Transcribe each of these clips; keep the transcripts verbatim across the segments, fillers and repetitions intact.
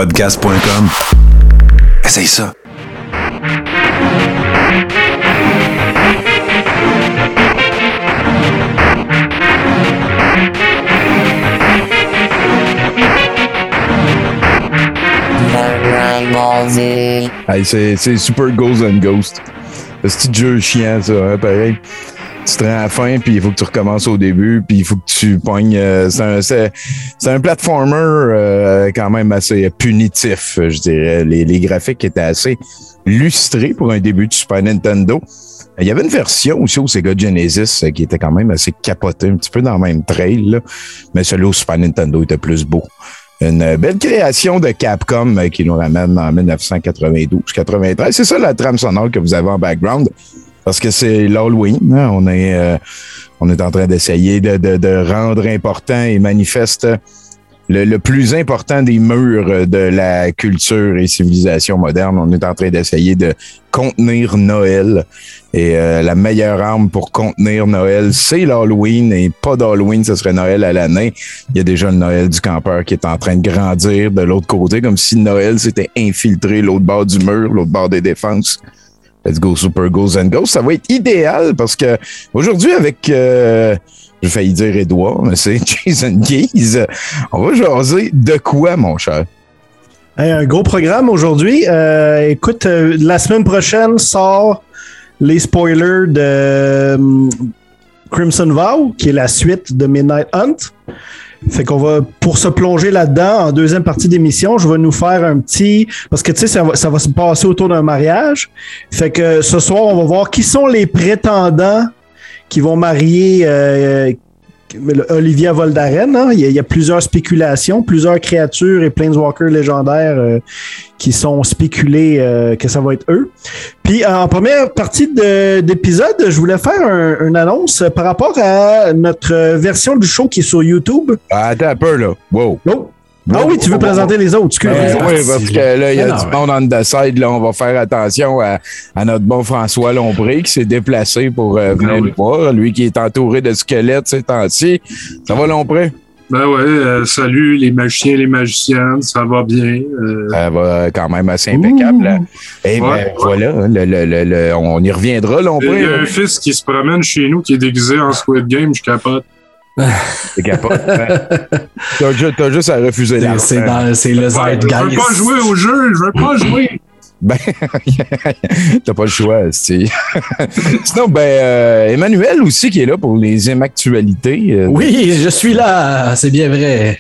podcast point com. Essaye ça. Hey, c'est, c'est Super Ghosts and Ghosts. C'est un petit jeu chiant, ça, hein, pareil. Tu te rends à la fin, puis il faut que tu recommences au début, puis il faut que tu pognes... Euh, c'est, un, c'est, c'est un platformer euh, quand même assez punitif, je dirais. Les, les graphiques étaient assez lustrés pour un début de Super Nintendo. Il y avait une version aussi au Sega Genesis qui était quand même assez capotée, un petit peu dans le même trail, là. Mais celui au Super Nintendo était plus beau. Une belle création de Capcom qui nous ramène en dix-neuf cent quatre-vingt-douze quatre-vingt-treize. C'est ça la trame sonore que vous avez en background. Parce que c'est l'Halloween. Hein? On est, euh, on est en train d'essayer de, de, de rendre important et manifeste le, le plus important des murs de la culture et civilisation moderne. On est en train d'essayer de contenir Noël. Et euh, la meilleure arme pour contenir Noël, c'est l'Halloween. Et pas d'Halloween, ce serait Noël à l'année. Il y a déjà le Noël du campeur qui est en train de grandir de l'autre côté, comme si Noël s'était infiltré l'autre bord du mur, l'autre bord des défenses. Let's go Super Ghosts and Ghosts. Ça va être idéal parce que aujourd'hui, avec, euh, j'ai failli dire Édouard, mais c'est Jason Keys, on va jaser de quoi, mon cher? Hey, un gros programme aujourd'hui. Euh, écoute, euh, la semaine prochaine sort les spoilers de euh, Crimson Vow, qui est la suite de Midnight Hunt. Fait qu'on va, pour se plonger là-dedans, en deuxième partie d'émission, je vais nous faire un petit... Parce que, tu sais, ça va, ça va se passer autour d'un mariage. Fait que ce soir, on va voir qui sont les prétendants qui vont marier euh, Olivia Voldaren. Hein? Il, y a, il y a plusieurs spéculations, plusieurs créatures et planeswalkers légendaires euh, qui sont spéculés euh, que ça va être eux. Puis en première partie de, d'épisode, je voulais faire un, une annonce par rapport à notre version du show qui est sur YouTube. Ah, attends un peu, là. Wow. Oh. Ah oui, tu veux présenter les autres, excuse-moi. Euh, oui, parce que là, il y a du monde on the side, là, on va faire attention à, à notre bon François Lombré qui s'est déplacé pour euh, venir le voir. Lui qui est entouré de squelettes ces temps-ci. Ça va, Lombré? Ben ouais, euh, salut les magiciens, les magiciennes, ça va bien. Euh... Ça va quand même assez impeccable. Là. Et ouais, ben ouais. Voilà, le, le, le, le, on y reviendra, Lombré. Il y a un fils qui se promène chez nous qui est déguisé en Squid Game, je capote. C'est capote. T'as, juste, t'as juste à refuser la c'est, dans, c'est le Zeitgeist. Je veux pas jouer au jeu, je veux pas jouer. Ben, t'as pas le choix, c'est. Sinon, ben, euh, Emmanuel aussi qui est là pour les actualités. Euh, oui, je suis là, c'est bien vrai.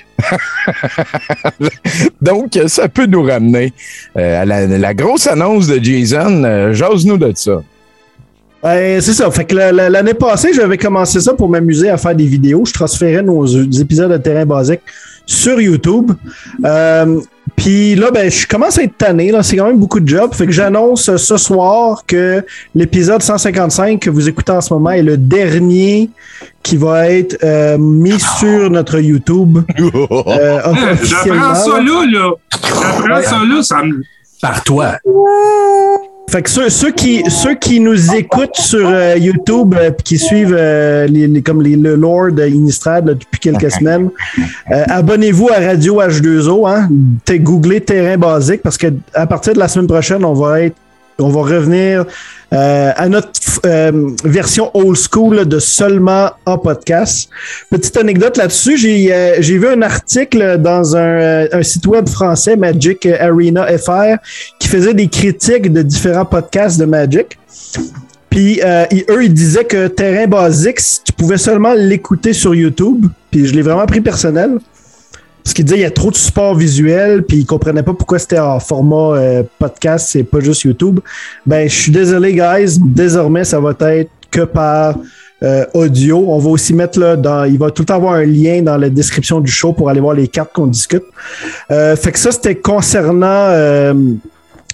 Donc, ça peut nous ramener euh, à la, la grosse annonce de Jason. Euh, jase-nous de ça. Ben, c'est ça. Fait que la, la, l'année passée, j'avais commencé ça pour m'amuser à faire des vidéos. Je transférais nos épisodes de Terrain Basique sur YouTube. Euh, Puis là, ben, je commence à être tanné. Là. C'est quand même beaucoup de job. Fait que j'annonce ce soir que l'épisode cent cinquante-cinq que vous écoutez en ce moment est le dernier qui va être euh, mis sur notre YouTube. Euh, J'apprends ça là, là. J'apprends ça là, ça me... Par toi. Fait que ceux, ceux, qui, ceux qui nous écoutent sur euh, YouTube euh, qui suivent euh, les, les, comme les, le lore de Innistrad là, depuis quelques semaines, euh, abonnez-vous à Radio H deux O. Hein, T'es googlé Terrain Basique parce que à partir de la semaine prochaine, on va être on va revenir euh, à notre euh, version old school là, de seulement en podcast. Petite anecdote là-dessus, j'ai, euh, j'ai vu un article dans un, un site web français, Magic Arena F R, qui faisait des critiques de différents podcasts de Magic. Puis euh, ils, eux, ils disaient que Terrain Basique, tu pouvais seulement l'écouter sur YouTube. Puis je l'ai vraiment pris personnel. Parce qu'il disait qu'il y a trop de support visuel, puis il comprenait pas pourquoi c'était en format euh, podcast, c'est pas juste YouTube. Ben, je suis désolé, guys. Désormais, ça va être que par euh, audio. On va aussi mettre là, dans, il va tout le temps avoir un lien dans la description du show pour aller voir les cartes qu'on discute. Euh, fait que ça, c'était concernant euh,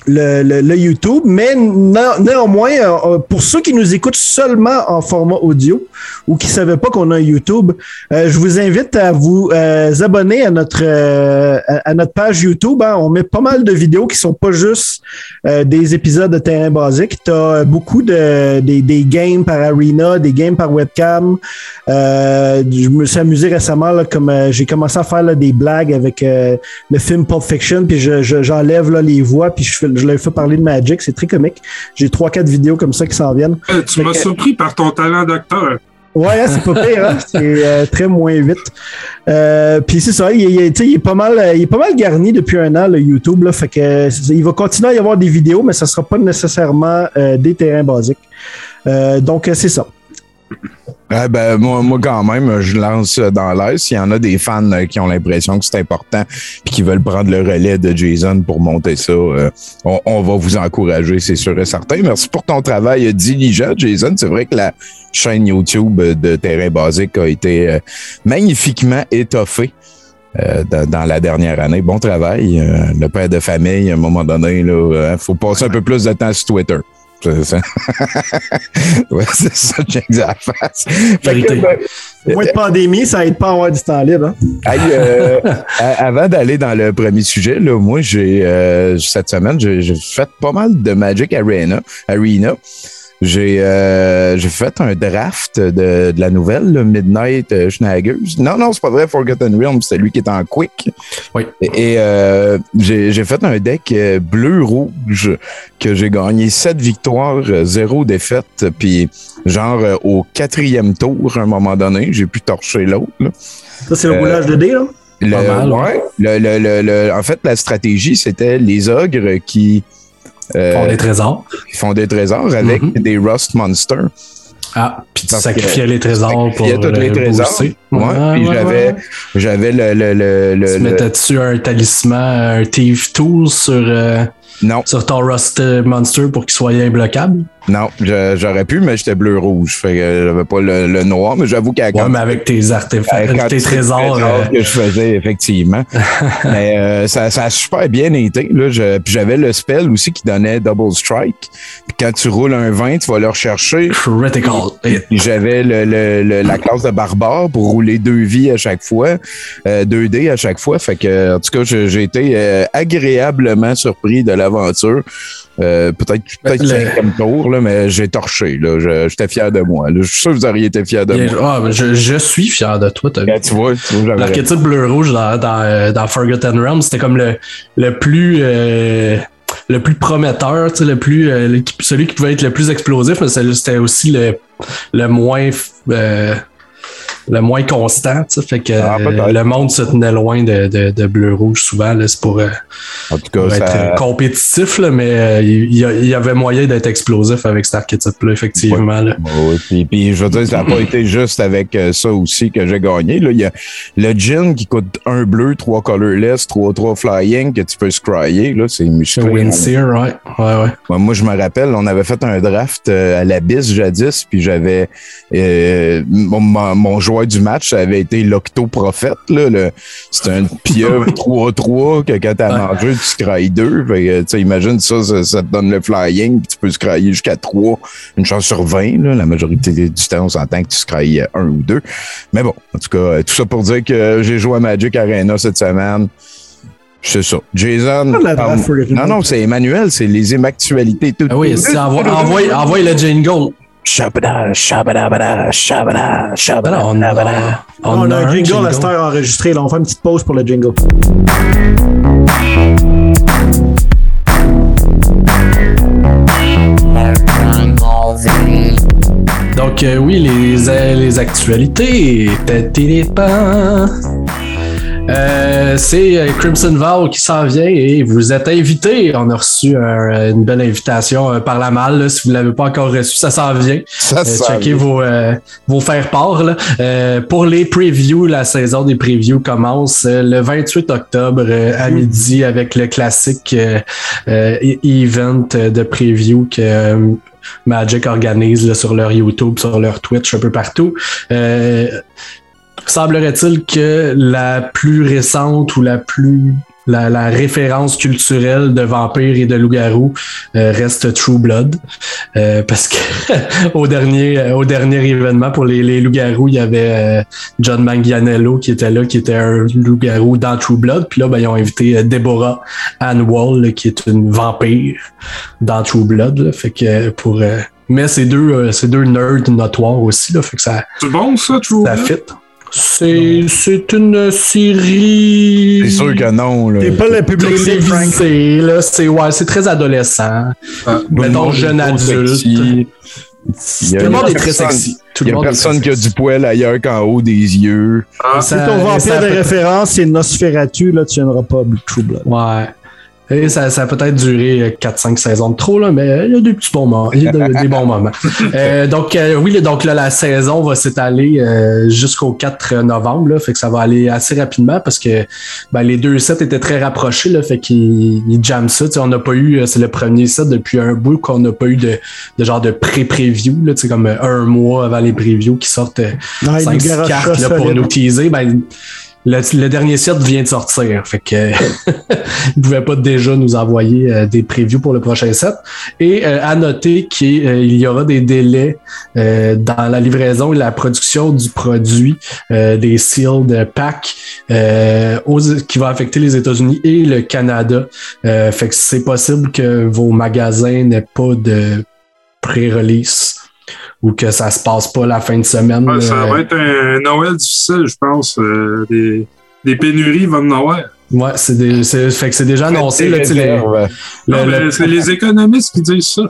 le, le, le YouTube, mais né- néanmoins, euh, pour ceux qui nous écoutent seulement en format audio ou qui ne savaient pas qu'on a un YouTube, euh, je vous invite à vous euh, abonner à notre, euh, à, à notre page YouTube. Hein. On met pas mal de vidéos qui sont pas juste euh, des épisodes de Terrain Basique. Tu as beaucoup de des, des games par arena, des games par webcam. Euh, je me suis amusé récemment, là, comme euh, j'ai commencé à faire là, des blagues avec euh, le film Pulp Fiction, puis je, je, j'enlève là, les voix, puis je, fais, je leur fais parler de Magic. C'est très comique. J'ai trois quatre vidéos comme ça qui s'en viennent. Euh, tu fait m'as que, surpris par ton talent d'acteur. Ouais, c'est pas pire, hein? C'est euh, très moins vite. Euh, puis c'est ça, il, il, il, est pas mal, il est pas mal garni depuis un an, le YouTube. Là, fait que il va continuer à y avoir des vidéos, mais ça sera pas nécessairement euh, des terrains basiques. Euh, donc, c'est ça. Ah ben, moi, moi, quand même, je lance dans l'air. S'il y en a des fans qui ont l'impression que c'est important et qui veulent prendre le relais de Jason pour monter ça, euh, on, on va vous encourager, c'est sûr et certain. Merci pour ton travail diligent, Jason. C'est vrai que la chaîne YouTube de Terrain Basique a été euh, magnifiquement étoffée euh, dans, dans la dernière année. Bon travail. Euh, le père de famille, à un moment donné, il euh, faut passer un peu plus de temps sur Twitter. C'est ça. Ouais, c'est ça, j'ai la face. Fait que, ben, moins de pandémie, ça aide pas à avoir du temps libre. Hein? Hey, euh, avant d'aller dans le premier sujet, là, moi, j'ai euh, cette semaine, j'ai, j'ai fait pas mal de Magic Arena. Arena. J'ai euh, j'ai fait un draft de, de la nouvelle, là, Midnight euh, Schnaggers. Non, non, c'est pas vrai, Forgotten Realms, c'est lui qui est en quick. Oui. Et, et euh, j'ai, j'ai fait un deck euh, bleu-rouge que j'ai gagné sept victoires, zéro défaite, puis genre euh, au quatrième tour, à un moment donné, j'ai pu torcher l'autre. Là. Ça, c'est le euh, roulage de dés, là? Le, mal, ouais, le, le, le, le, en fait, la stratégie, c'était les ogres qui... Euh, font des trésors. Ils font des trésors avec mm-hmm. des Rust Monsters. Ah, puis tu sacrifiais les trésors pour tous les trésors. Booster. Ouais, ouais, puis ouais, j'avais, ouais. j'avais le, le, le, le... Tu mettais dessus un talisman, un Thief Tool sur, euh, non. sur ton Rust Monster pour qu'il soit imbloquable? Non, je, j'aurais pu, mais j'étais bleu-rouge. Fait que j'avais pas le, le noir, mais j'avoue qu'à ouais, mais avec tes artefacts, avec tes trésors. trésors euh... que je faisais, effectivement. Mais euh, ça, ça a super bien été. Là. Je, puis j'avais le spell aussi qui donnait Double Strike. Puis quand tu roules un vingt, tu vas le rechercher. Critical. Puis j'avais le, le, le, la classe de barbare pour rouler deux vies à chaque fois, euh, deux dés à chaque fois. Fait que, en tout cas, j'ai, j'ai été euh, agréablement surpris de l'aventure. Euh, peut-être peut-être le... cinquième tour, là, mais j'ai torché. Là. Je, j'étais fier de moi. Là. Je suis sûr que vous auriez été fier de yeah, moi. Ah, je, je suis fier de toi. Yeah, tu vois, tu vois l'archétype bleu-rouge dans, dans, dans Forgotten Realms, c'était comme le, le plus... Euh... le plus prometteur, tu sais, le plus euh, celui qui pouvait être le plus explosif, mais c'était aussi le, le moins euh, le moins constant, tu sais, fait que ah, euh, le monde se tenait loin de, de, de bleu-rouge souvent, là, c'est pour, euh, en tout cas, pour ça... être compétitif, là, mais euh, il, y, y avait moyen d'être explosif avec cet archétype-là, effectivement. Ouais. Là. Ouais, puis, puis je veux dire, ça n'a pas été juste avec ça aussi que j'ai gagné. Là. Il y a le Djinn qui coûte un bleu, trois colorless, trois trois flying que tu peux scryer, là, c'est musclé. Windseer, ouais. Ouais, ouais. Ouais, moi, je me rappelle, on avait fait un draft à l'Abyss jadis, puis j'avais euh, mon, mon joueur du match, ça avait été l'Octoprophète. Là, le, c'était un pieuvre trois trois que quand t'as ouais. mangé, tu scrayes deux. Fait, imagine ça, ça, ça te donne le flying, puis tu peux scrayer jusqu'à trois, une chance sur vingt. Là, la majorité du temps, on s'entend que tu scrayes un ou deux. Mais bon, en tout cas, tout ça pour dire que j'ai joué à Magic Arena cette semaine. C'est ça. Jason. Um, non, non, c'est Emmanuel, c'est les émactualités. Tout, ah oui, tout, c'est envoie, envoie, envoie le jingle. Shabada, shabada, shabada, shabada. On a, on on a un jingle, jingle à cette heure enregistré. Là, on fait une petite pause pour le jingle. Donc, euh, oui, les, les actualités. Euh, c'est Crimson Vow qui s'en vient et vous êtes invités. On a reçu un, une belle invitation euh, par la malle. Là. Si vous ne l'avez pas encore reçu, ça s'en vient. Ça euh, checkez vos, euh, vos faire-part. Là. Euh, pour les previews, la saison des previews commence euh, le vingt-huit octobre euh, à midi avec le classique euh, euh, event de preview que euh, Magic organise là, sur leur YouTube, sur leur Twitch, un peu partout. Euh, Semblerait-il que la plus récente ou la plus la, la référence culturelle de vampires et de loups-garous euh, reste True Blood. Euh, parce que au dernier au dernier événement pour les, les loups-garous, il y avait euh, John Manganiello qui était là, qui était un loup-garou dans True Blood. Puis là, ben, ils ont invité euh, Deborah Ann Wall, là, qui est une vampire dans True Blood. Là. Fait que pour euh, mais c'est deux euh, c'est deux nerds notoires aussi. Là. Fait que ça. C'est bon ça, True ça Blood? fit. C'est, c'est une série. C'est sûr que non. Là. T'es pas le public cible, Frank. C'est, là, c'est, ouais, c'est très adolescent. Ah, Mettons jeune adulte. Il y a, Tout le monde il y a est très personne- sexy. Tout Il y le a monde est personne très qui a sexy. du poil ailleurs qu'en haut des yeux. Ah, Si Ça- ton vampire ça de peut- référence, c'est Nosferatu, là, tu viendras pas True Blood. Ouais. Et ça, ça a peut-être duré quatre cinq saisons de trop, là, mais il y a des petits bons moments. Il y a de- des bons moments. Euh, donc, euh, oui, donc là, la saison va s'étaler euh, jusqu'au quatre novembre. Là, fait que ça va aller assez rapidement parce que ben, les deux sets étaient très rapprochés. Là, fait qu'ils ils jamment ça. Tu sais, on n'a pas eu, c'est le premier set depuis un bout qu'on n'a pas eu de, de genre de pré-preview. Là, tu sais, comme euh, un mois avant les previews qui sortent euh, Ouais, cinq il six nous garoche cartes ça là, pour solide. nous teaser. Ben, le, le dernier set vient de sortir. Fait que ils pouvaient pas déjà nous envoyer euh, des previews pour le prochain set. Et euh, à noter qu'il euh, y aura des délais euh, dans la livraison et la production du produit euh, des sealed packs euh, aux, qui va affecter les États-Unis et le Canada. Euh, fait que c'est possible que vos magasins n'aient pas de pré-release ou que ça se passe pas la fin de semaine. Ouais, ça euh, va être un Noël difficile, je pense. Euh, des, des pénuries vont en avoir. Ouais, c'est des, c'est, fait que c'est déjà annoncé. Là, tu sais, les- Réserve. le- Non, le- mais c'est les économistes qui disent ça.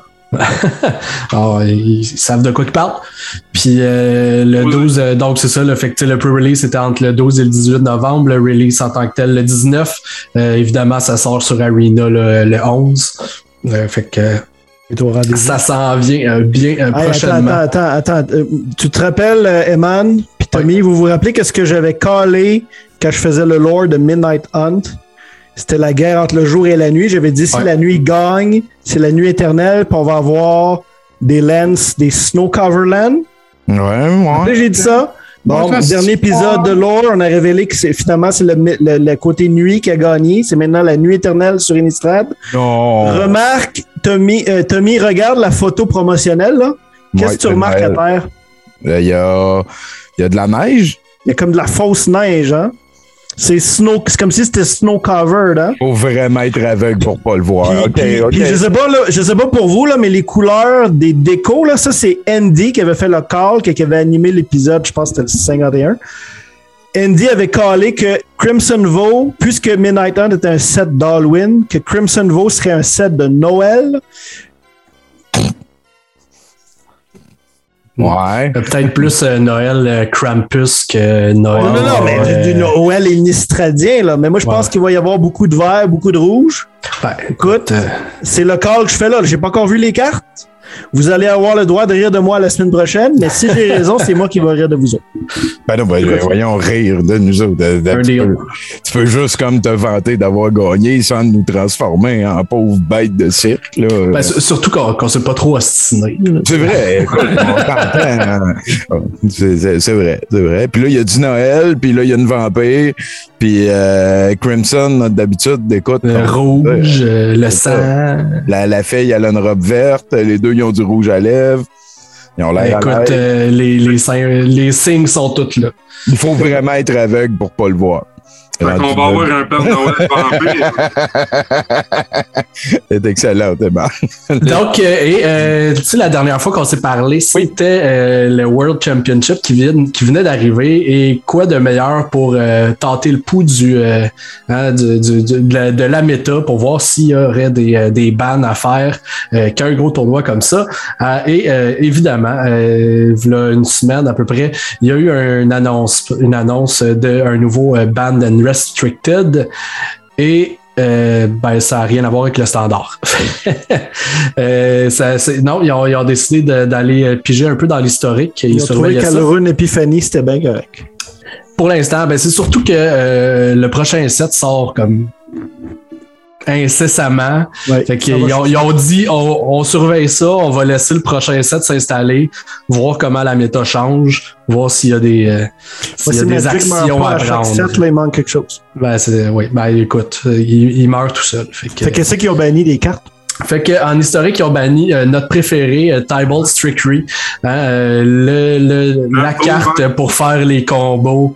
Ah, ils savent de quoi ils parlent. Puis euh, le Oui. douze, euh, donc c'est ça, le fait que tu sais, le pre-release c'était entre le douze et le dix-huit novembre, le release en tant que tel le dix-neuf. Euh, évidemment, ça sort sur Arena le, le onze. Euh, fait que Et au rendez-vous. ça s'en vient euh, bien euh, Hey, prochainement. attends, attends, attends. Euh, tu te rappelles, euh, Eman puis Tommy, vous vous rappelez qu'est-ce que j'avais collé quand je faisais le lore de Midnight Hunt? C'était la guerre entre le jour et la nuit. J'avais dit si Ouais. la nuit gagne, c'est la nuit éternelle, puis on va avoir des lands, des snow cover lands. Ouais, Là, ouais. j'ai dit ça. Bon, Ouais, ça, dernier c'est épisode pas- de lore, on a révélé que c'est finalement c'est le, le- le côté nuit qui a gagné. C'est maintenant la nuit éternelle sur Innistrad. Non. Remarque, Tommy, euh, Tommy, regarde la photo promotionnelle là. Qu'est-ce Ouais, que tu c'est remarques à Noël. terre? Il y a, il y a de la neige. Il y a comme de la fausse neige, hein? C'est snow, c'est comme si c'était snow covered, hein? Faut vraiment être aveugle pour pas le voir. Puis, ok, puis- ok. puis je sais pas, là, je sais pas pour vous, là, mais les couleurs des décos, là, ça, c'est Andy qui avait fait le call, qui avait animé l'épisode, je pense que c'était le cinquante et un. Andy avait callé que Crimson Vow, puisque Midnight Hunt était un set d'Halloween, que Crimson Vow serait un set de Noël. Ouais. Euh, Peut-être plus euh, Noël euh, Krampus que Noël. non, non, non, mais euh, du, du Noël inistradien, là. Mais moi, je pense Ouais. qu'il va y avoir beaucoup de vert, beaucoup de rouge. ben, Écoute, euh, c'est le call que je fais là. J'ai pas encore vu les cartes. Vous allez avoir le droit de rire de moi la semaine prochaine, mais si j'ai raison, c'est moi qui vais rire de vous autres. Ben non, ben, Écoute, voyons rire de nous autres. De- de- Un tu, deal. peux, tu peux juste comme te vanter d'avoir gagné sans nous transformer en pauvres bêtes de cirque. Là. ben, s- surtout qu'on qu'on s'est pas trop ostiné. là. C'est vrai, écoute, on t'entend. C'est, c'est- c'est vrai, c'est vrai. Puis là, il y a du Noël, puis là, il y a une vampire, puis euh, Crimson, d'habitude, écoute, Le on- rouge, euh, le C'est sang. la, la fille, elle a une robe verte, les deux, ils ont du rouge à lèvres. Ils ont l'air à Écoute, l'aise. euh, les, les, signes- les signes sont tous là. Il faut vraiment être aveugle pour pas le voir. Fait qu'on va avoir un Père Noël vampire. C'est excellent, c'est bon. Donc, euh, et euh, tu sais, la dernière fois qu'on s'est parlé, c'était euh, le World Championship qui, vient, qui venait d'arriver. Et quoi de meilleur pour euh, tenter le pouls du, euh, hein, du, du- du- de, la, de la méta pour voir s'il y aurait des, euh, des bans à faire euh, qu'un gros tournoi comme ça. Euh, et euh, évidemment, euh, là, une semaine à peu près, il y a eu une annonce, une annonce d'un nouveau euh, ban and restricted. Et euh, ben, ça n'a rien à voir avec le standard. euh, ça, c'est, non, ils ont, ils ont décidé de, d'aller euh, piger un peu dans l'historique. Ils Ils ont trouvé surveillaient ça. qu'Alorune Epiphanie, c'était bien correct. Pour l'instant, ben, c'est surtout que euh, le prochain set sort comme incessamment. Ouais, fait qu'ils ont, ils ont dit on, on surveille ça, on va laisser le prochain set s'installer, voir comment la méta change, voir s'il y a des, euh, s'il y a des actions à, à prendre. Chaque set, là, il manque quelque chose. Ben, c'est, oui, ben écoute, il, il meurt tout seul. Fait que, fait que c'est qu'ils ont banni des cartes? Fait qu'en historique, ils ont banni euh, notre préféré, euh, Tybalt Trickery, hein, euh, le, le, la oh, carte ouais. pour faire les combos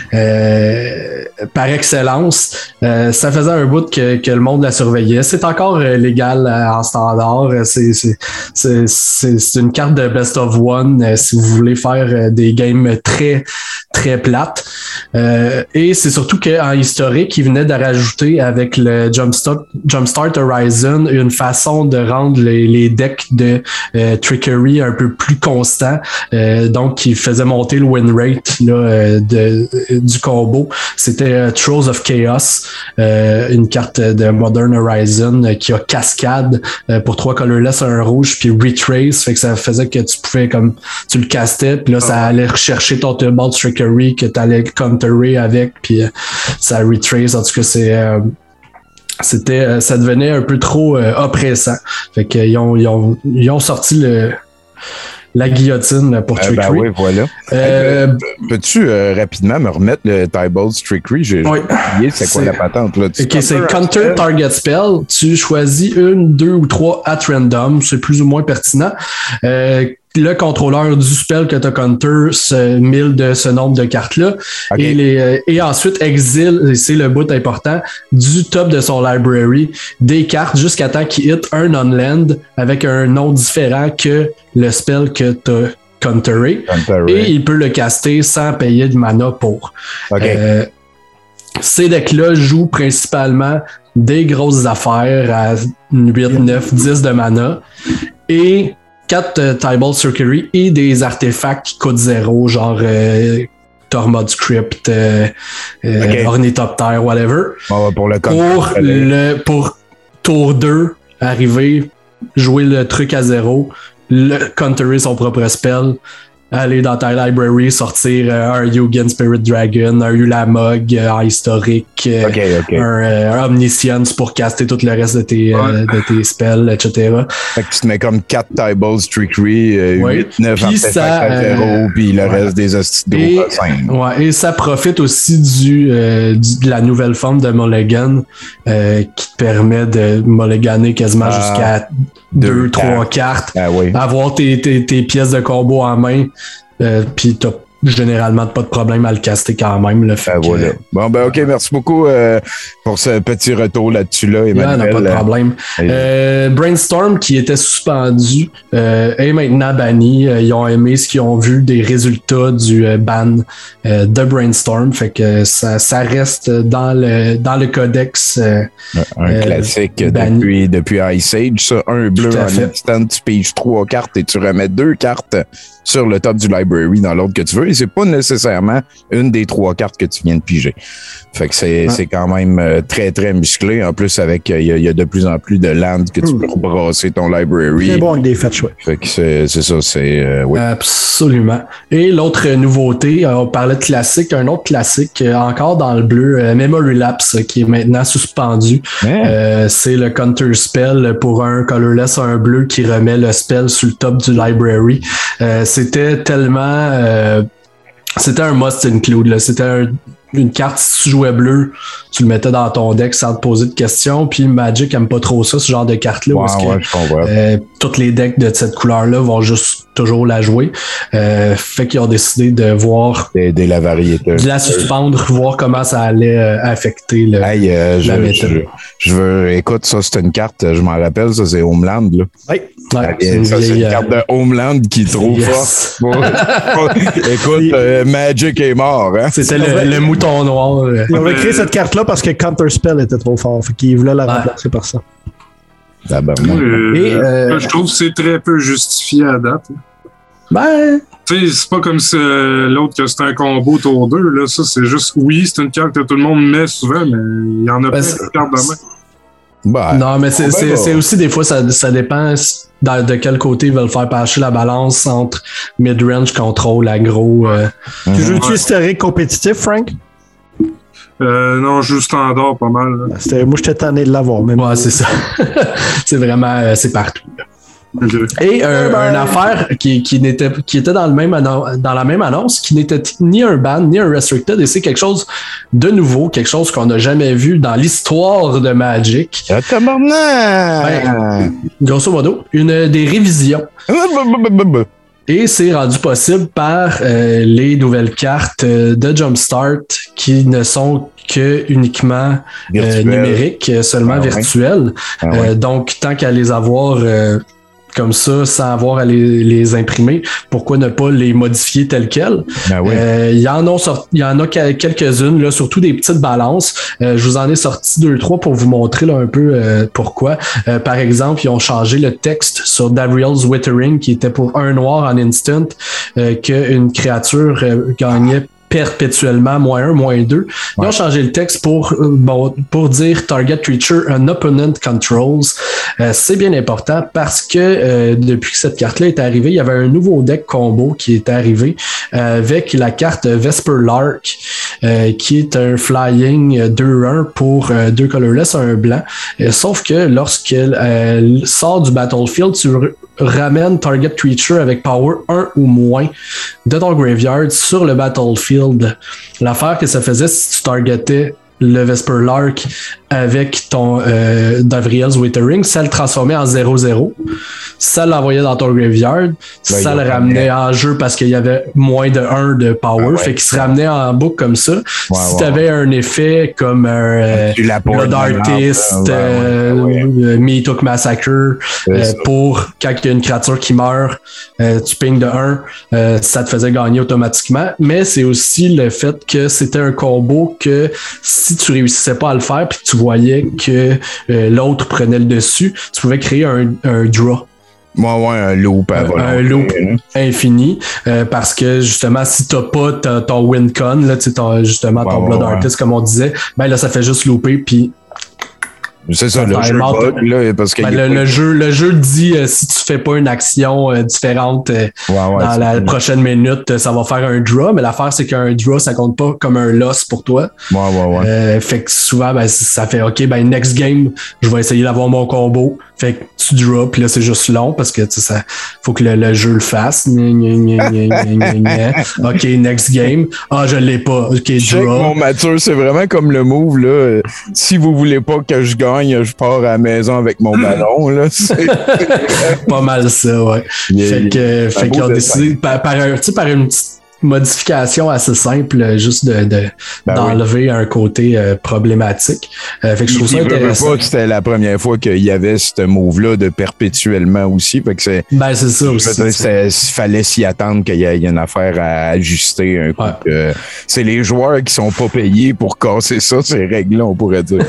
euh, par excellence. Euh, ça faisait un bout que, que le monde la surveillait. C'est encore euh, légal euh, en standard. C'est, c'est, c'est, c'est, c'est une carte de best of one euh, si vous voulez faire euh, des games très, très plates. Euh, et c'est surtout qu'en historique, ils venaient de rajouter avec le Jumpstart, Jumpstart Horizon une façon de rendre les, les decks de euh, Trickery un peu plus constants, euh, donc qui faisait monter le win rate là, euh, de, euh, du combo. C'était euh, Trolls of Chaos, euh, une carte de Modern Horizon euh, qui a cascade euh, pour trois colorless, un rouge, puis retrace, fait que ça faisait que tu pouvais comme tu le castais, puis là ça allait rechercher ton Tybalt Trickery que tu allais counterer avec, puis euh, ça retrace. En tout cas, c'est euh, c'était ça devenait un peu trop euh, oppressant. Fait qu'ils ont, ils ont, ils ont sorti le, la guillotine pour Trickery. Euh, ben oui, voilà. Euh, euh, Peux-tu euh, rapidement me remettre le Tybalt Trickery? J'ai oui. oublié c'est quoi c'est... la patente. Là. Ok, c'est Counter Target Spell. Tu choisis une, deux ou trois at random. C'est plus ou moins pertinent. Euh, le contrôleur du spell que tu as counter se mille de ce nombre de cartes-là. Okay. Et, les, euh, et ensuite exile, et c'est le bout important, du top de son library, des cartes jusqu'à temps qu'il hit un on-land avec un nom différent que le spell que tu as counteré. Et il peut le caster sans payer de mana pour. Okay. Euh, ces decks-là jouent principalement des grosses affaires à huit, neuf, dix de mana. Et quatre euh, Tybalt Trickery et des artefacts qui coûtent zéro, genre euh, Tormod Script, euh, okay. euh, Ornithopter, whatever. Oh, pour le pour, le, pour tour deux, arriver, jouer le truc à zéro, le counterer son propre spell, aller dans ta library, sortir euh, un Yugen Spirit Dragon, un Ulamog euh, en historique, euh, okay, okay. Un, euh, un Omniscience pour caster tout le reste de tes, ouais. euh, de tes spells, et cetera. Fait que tu te mets comme quatre Tybalt Trickery, euh, ouais. huit, neuf artefacts à zéro, euh, puis le ouais. reste des hosties à cinq. Ouais, et ça profite aussi du, euh, du, de la nouvelle forme de Mulligan euh, qui te permet de mulliganer quasiment ah, jusqu'à deux, trois cartes, ah, oui. avoir tes, tes, tes pièces de combo en main. Euh, puis t'as généralement pas de problème à le caster quand même. Là, fait ah, que, voilà. Bon, ben ok, merci beaucoup euh, pour ce petit retour là-dessus, là, Emmanuel. Yeah, pas de problème. Euh, Brainstorm, qui était suspendu, euh, est maintenant banni. Ils ont aimé ce qu'ils ont vu des résultats du euh, ban euh, de Brainstorm. Fait que ça, ça reste dans le, dans le codex. Euh, un euh, classique depuis, depuis Ice Age, ça. Un bleu en instant, tu piges trois cartes et tu remets deux cartes sur le top du library dans l'ordre que tu veux, et c'est pas nécessairement une des trois cartes que tu viens de piger. Fait que c'est, ah. c'est quand même euh, très, très musclé. En plus, avec il euh, y, y a de plus en plus de lands que tu mmh. peux rebrasser ton library. C'est bon avec des fetch, ouais. Fait que c'est, c'est ça, c'est... Euh, oui. Absolument. Et l'autre nouveauté, on parlait de classique, un autre classique, euh, encore dans le bleu, euh, Memory Lapse, qui est maintenant suspendu. Yeah. Euh, c'est le Counter Spell pour un colorless, un bleu qui remet le spell sur le top du library. Euh, c'était tellement... Euh, c'était un must include, là. C'était un, une carte, si tu jouais bleu, tu le mettais dans ton deck sans te poser de questions. Puis Magic aime pas trop ça, ce genre de carte-là. Wow, parce que ouais, euh, tous les decks de cette couleur-là vont juste toujours la jouer. Euh, fait qu'ils ont décidé de voir... D'aider la variété. De la suspendre, voir comment ça allait euh, affecter le, hey, euh, la je, méta. Je, je veux... Écoute, ça, c'est une carte, je m'en rappelle, ça, c'est Homeland, là. Oui. Ouais, c'est, une ça, vieille, c'est une carte de Homeland qui est trop yes. forte. Écoute, euh, Magic est mort. Hein? C'était le, le mouton noir. Ils ont créé cette carte-là parce que Counter Spell était trop fort. Fait qu'ils voulaient la ouais. remplacer par ça. Ah ben, euh, Et, euh, je trouve que c'est très peu justifié à date. Ben... Tu sais, c'est pas comme si euh, l'autre que c'est un combo tour deux. Là. Ça, c'est juste... Oui, c'est une carte que tout le monde met souvent, mais il y en a ben, plein de cartes de main. Ben, non, mais c'est, c'est, c'est aussi des fois, ça, ça dépend de, de quel côté ils veulent faire passer la balance entre mid-range, contrôle, aggro. Euh. Mm-hmm. Tu joues-tu historique compétitif, Frank? Euh, non, juste standard, pas mal. Là. C'était, moi, j'étais tanné de l'avoir. Même. Ouais, c'est ça. C'est vraiment, euh, c'est partout. Là. Okay. Et euh, une affaire qui, qui, n'était, qui était dans, le même annon- dans la même annonce, qui n'était ni un ban, ni un restricted, et c'est quelque chose de nouveau, quelque chose qu'on n'a jamais vu dans l'histoire de Magic. Ben, grosso modo, une des révisions. Et c'est rendu possible par euh, les nouvelles cartes euh, de Jumpstart qui ne sont que uniquement euh, numériques, seulement ah, virtuelles. Ah, ouais. euh, donc, tant qu'à les avoir euh, comme ça, sans avoir à les, les imprimer, pourquoi ne pas les modifier telles quelles? Ben oui. euh, il y en a sorti, il y en a quelques-unes, là, surtout des petites balances. Euh, je vous en ai sorti deux, trois pour vous montrer là, un peu euh, pourquoi. Euh, par exemple, ils ont changé le texte sur Davriel's Withering, qui était pour un noir en instant, euh, qu'une créature euh, gagnait perpétuellement, moins un, moins deux. Ils ouais. ont changé le texte pour, bon, pour dire target creature an opponent controls. Euh, c'est bien important parce que euh, depuis que cette carte-là est arrivée, il y avait un nouveau deck combo qui est arrivé euh, avec la carte Vesper Lark, euh, qui est un flying deux un pour euh, deux colorless, un blanc. Euh, sauf que lorsqu'elle euh, sort du battlefield, tu ramènes target creature avec power un ou moins de ton graveyard sur le battlefield. L'affaire que ça faisait si tu targetais le Vesper Lark avec ton euh, Davriel's Withering, ça le transformait en zéro zéro. Ça l'envoyait dans ton graveyard. Ben, ça le ramenait en jeu parce qu'il y avait moins de un de power. Ah ouais, fait qu'il se ramenait en boucle comme ça. Ouais, si ouais, tu avais ouais. un effet comme un euh, Blood Artist, ouais, euh, ouais, ouais. Me Took Massacre, euh, pour quand il y a une créature qui meurt, euh, tu ping de un, euh, ça te faisait gagner automatiquement. Mais c'est aussi le fait que c'était un combo que si tu réussissais pas à le faire puis tu voyais que euh, l'autre prenait le dessus, tu pouvais créer un, un draw. Ouais, ouais, un loop à volonté. Un loop infini. Euh, parce que justement, si t'as pas t'as, ton win con, là, t'as justement ton ouais, Blood ouais, Artist, ouais. comme on disait, ben là, ça fait juste looper, puis c'est ça, le jeu bug, là, parce que ben, le, le, jeu, le jeu dit euh, si tu fais pas une action euh, différente euh, ouais, ouais, dans la prochaine minute, ça va faire un draw, mais l'affaire c'est qu'un draw, ça compte pas comme un loss pour toi. Ouais, ouais, ouais. Euh, fait que souvent, ben, ça fait OK, ben next game, je vais essayer d'avoir mon combo. Fait que tu draw, puis là, c'est juste long parce que ça faut que le, le jeu le fasse. OK, next game. Ah, je l'ai pas. OK, draw. Mon mature, c'est vraiment comme le move, là. Si vous voulez pas que je gagne, je pars à la maison avec mon ballon, là. C'est pas mal ça, ouais. Yeah, fait que, yeah. fait qu'ils ont décidé par, par, un, par une petite modification assez simple, juste de, de ben d'enlever oui. un côté euh, problématique. Euh, fait que je trouve ça intéressant. Pas, c'était la première fois qu'il y avait ce move-là de perpétuellement aussi. Fait que c'est. Ben c'est ça aussi. Il fallait s'y attendre qu'il y ait une affaire à ajuster un coup. Ouais. Que, c'est les joueurs qui sont pas payés pour casser ça, ces règles-là, on pourrait dire.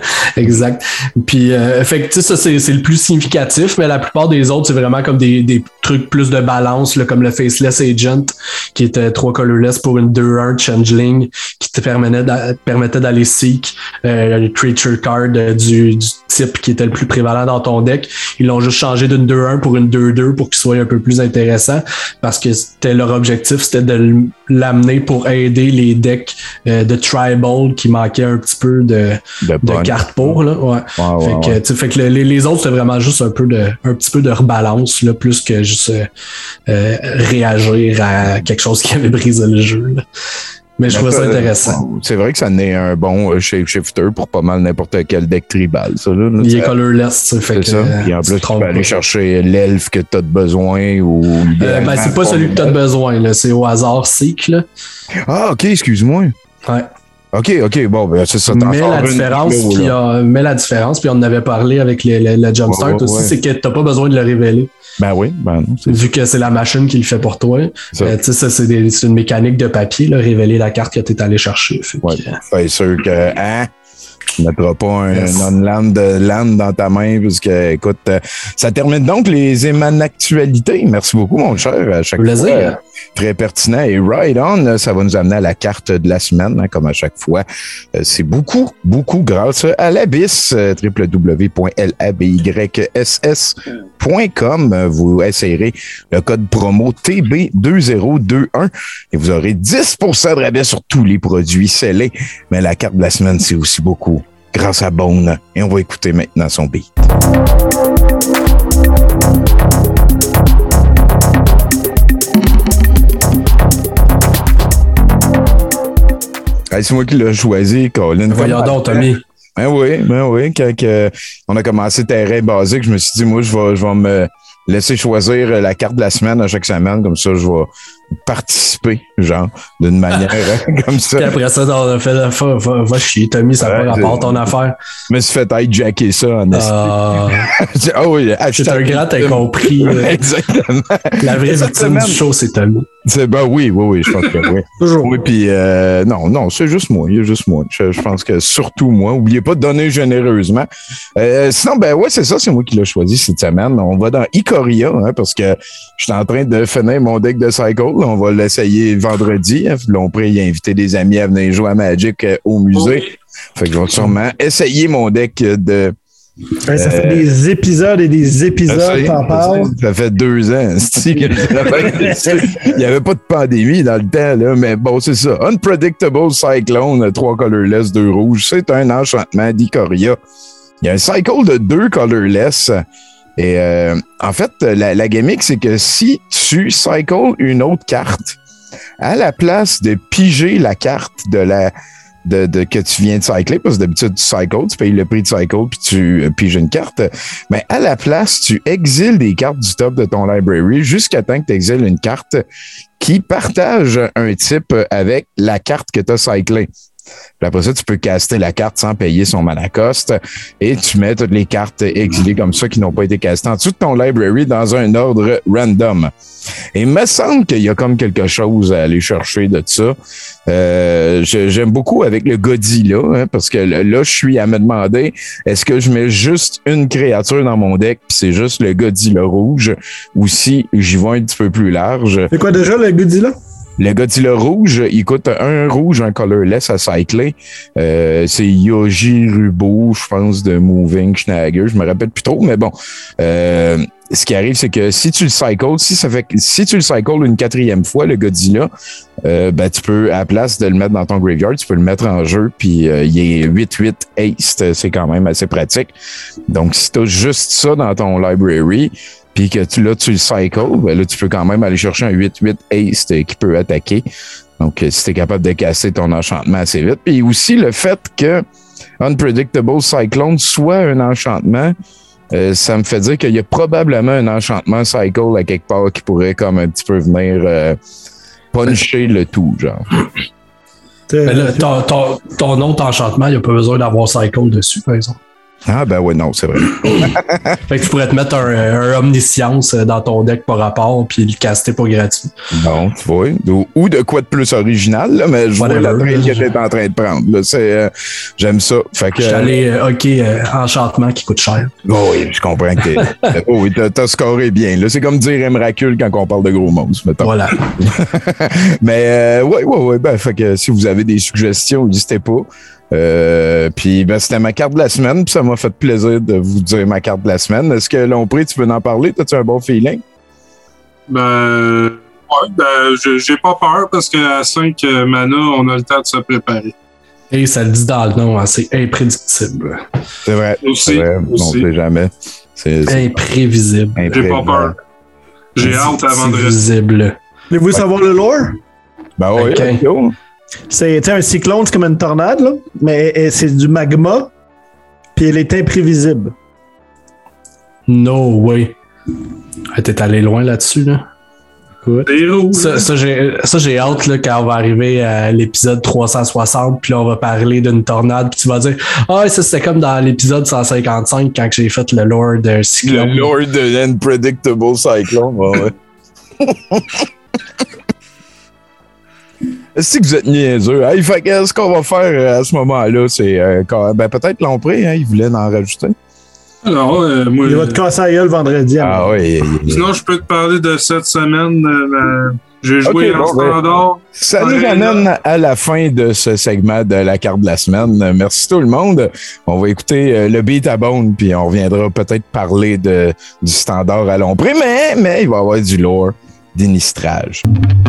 Exact. Puis euh, fait que tu sais, ça c'est, c'est le plus significatif, mais la plupart des autres, c'est vraiment comme des, des trucs plus de balance, là, comme le Faceless Agent, qui était trois colorless pour une deux un changeling qui te permettait, d'a, permettait d'aller seek euh, le creature card euh, du, du type qui était le plus prévalent dans ton deck. Ils l'ont juste changé d'une deux un pour une deux deux pour qu'il soit un peu plus intéressant parce que c'était leur objectif, c'était de l'amener pour aider les decks euh, de tribal qui manquaient un petit peu de, de, de cartes pour. Là. Ouais. Ouais, fait, ouais, que, ouais. fait que les, les autres, c'était vraiment juste un peu de un petit peu de rebalance là, plus que juste euh, euh, réagir à quelque chose qui avait brisé le jeu. Là. Mais je trouve ça intéressant. C'est vrai que ça n'est un bon euh, shapeshifter pour pas mal n'importe quel deck tribal. Ça, là, là, il est colorless. Fait c'est que, ça. Puis en plus, tu peux aller chercher l'elfe que tu as besoin ou... Euh, ben, c'est pas celui que tu as besoin. Là. C'est au hasard Seek. Là. Ah, OK, excuse-moi. Ouais. OK, OK, bon, ben c'est ça. Mais la, différence, puis, euh, mais la différence, puis on en avait parlé avec les, les, la Jumpstart ouais, ouais, aussi, ouais. c'est que t'as pas besoin de le révéler. Ben oui, ben non. C'est... Vu que c'est la machine qui le fait pour toi. Ça. Euh, tu sais, ça, c'est, des, c'est une mécanique de papier, là, révéler la carte que t'es allé chercher. Fait ouais, que, euh... sûr que, hein? Tu ne mettras pas un yes. non-land de land dans ta main, parce que, écoute, euh, ça termine donc les émanes actualités. Merci beaucoup, mon cher. À chaque plaisir. fois, Très pertinent. Et Ride On, ça va nous amener à la carte de la semaine, hein, comme à chaque fois. Euh, c'est beaucoup, beaucoup grâce à l'Abyss, euh, w w w point l a b y s s point com. Vous essayerez le code promo T B deux zéro deux un et vous aurez dix pour cent de rabais sur tous les produits scellés. Mais la carte de la semaine, c'est aussi beaucoup grâce à Bone. Et on va écouter maintenant son beat. Hey, c'est moi qui l'ai choisi, Colin. Voyons donc, Tommy. Ben oui, ben oui. Quand que on a commencé terrain basique, je me suis dit, moi, je vais, je vais me laisser choisir la carte de la semaine à chaque semaine. Comme ça, je vais participer, genre, d'une manière comme ça. Puis après ça, on a fait la fa, va, va chier, Tommy, ça n'a ouais, pas rapport ton affaire. Je me suis fait hijacker ça, en euh... ah oui, c'est un grand incompris. Exactement. La vraie victime du show, c'est Tommy. C'est, ben oui, oui, oui, je pense que oui. Toujours. Oui, puis euh, non, non, c'est juste moi, il y a juste moi. Je, je pense que surtout moi. Oubliez pas de donner généreusement. Euh, sinon, ben ouais, c'est ça, c'est moi qui l'ai choisi cette semaine. On va dans Ikoria, hein, parce que je suis en train de finir mon deck de Cycle. On va l'essayer vendredi. Hein. Là, on pourrait y inviter des amis à venir jouer à Magic euh, au musée. Oui. Fait que je vais sûrement essayer mon deck de... Ouais, ça fait euh, des épisodes et des épisodes, t'en parles. Ça fait deux ans. Il n'y avait pas de pandémie dans le temps, là, mais bon, c'est ça. Unpredictable Cyclone, trois colorless, deux rouges. C'est un enchantement d'Ikoria. Il y a un cycle de deux colorless. Et euh, en fait, la, la gimmick, c'est que si tu cycles une autre carte, à la place de piger la carte de la de, de que tu viens de cycler, parce que d'habitude, tu cycles, tu payes le prix de cycle, puis tu euh, piges une carte, mais à la place, tu exiles des cartes du top de ton library jusqu'à temps que tu exiles une carte qui partage un type avec la carte que tu as cyclée. Puis après ça, tu peux caster la carte sans payer son mana cost et tu mets toutes les cartes exilées comme ça qui n'ont pas été castées en dessous de ton library dans un ordre random. Et il me semble qu'il y a comme quelque chose à aller chercher de ça. Euh, je, j'aime beaucoup avec le Godzilla, hein, parce que là, je suis à me demander, est-ce que je mets juste une créature dans mon deck puis c'est juste le Godzilla rouge ou si j'y vais un petit peu plus large. C'est quoi déjà le Godzilla? Le Godzilla rouge, il coûte un rouge, un colorless à cycler. Euh, c'est Yoji Rubo, je pense, de Moving Schnagger. Je me rappelle plus trop, mais bon. Euh, ce qui arrive, c'est que si tu le cycles, si ça fait, si tu le cycles une quatrième fois, le Godzilla, euh, ben, tu peux, à la place de le mettre dans ton graveyard, tu peux le mettre en jeu, puis euh, il est huit huit haste. C'est quand même assez pratique. Donc, si tu as juste ça dans ton library, puis que tu, là, tu le cycles, ben là, tu peux quand même aller chercher un huit huit haste qui peut attaquer. Donc, si tu es capable de casser ton enchantement assez vite. Puis aussi, le fait que Unpredictable Cyclone soit un enchantement, euh, ça me fait dire qu'il y a probablement un enchantement cycle à quelque part qui pourrait comme un petit peu venir euh, puncher le tout, genre. Mais là, ton, ton, ton autre enchantement, il n'y a pas besoin d'avoir cycle dessus, par exemple. Ah ben ouais, non, c'est vrai. Fait que tu pourrais te mettre un, un omniscience dans ton deck par rapport puis le caster pas gratuit. Non, tu vois. Ou, ou de quoi de plus original, là, mais je vois la traîne que t'es en train de prendre. Là, c'est, euh, j'aime ça. Fait que, je suis allé, euh, OK, euh, enchantement qui coûte cher. Oh oui, je comprends que t'es... oh oui, t'as, t'as scoré bien. Là, c'est comme dire Emrakul quand on parle de gros monstres, mettons. Voilà. Mais euh, ouais, ouais, ouais. Ben, fait que si vous avez des suggestions, n'hésitez pas. Euh, puis ben, c'était ma carte de la semaine, puis ça m'a fait plaisir de vous dire ma carte de la semaine. Est-ce que Lompré, tu veux en parler? T'as-tu un bon feeling? Ben, ouais, ben, je, j'ai pas peur parce qu'à cinq mana, on a le temps de se préparer. Et ça le dit dans le nom, hein, c'est imprédictible. C'est vrai. Aussi, c'est vrai. aussi. On sait jamais. C'est, c'est... Imprévisible. J'ai pas peur. J'ai hâte avant de visible. Voulez-vous ouais. savoir le lore? Ben oui, okay. Okay. C'est un cyclone, c'est comme une tornade, là, mais c'est du magma, puis elle est imprévisible. No way. T'es allé loin là-dessus, là. Écoute. Ça, ça, j'ai, ça, j'ai hâte là, quand on va arriver à l'épisode trois cent soixante, puis là, on va parler d'une tornade, puis tu vas dire « Ah, ça, c'était comme dans l'épisode cent cinquante-cinq quand j'ai fait le lore de Cyclone. » Le lore de Unpredictable Cyclone, ouais, ouais. Est-ce que vous êtes niaiseux? Hey, fait que ce qu'on va faire à ce moment-là, c'est euh, quand, ben, peut-être Lompré, hein, il voulait en rajouter. Alors, euh, moi. Il va te casser la gueule vendredi. Ah oui. Sinon, je peux te parler de cette semaine. Euh, j'ai joué Ok, en bon, standard. Ça nous Ouais, ramène là. à la fin de ce segment de la carte de la semaine. Merci tout le monde. On va écouter euh, le beat à bone, puis on reviendra peut-être parler de, du standard à long prix, mais, mais il va y avoir du lore d'Inistrage.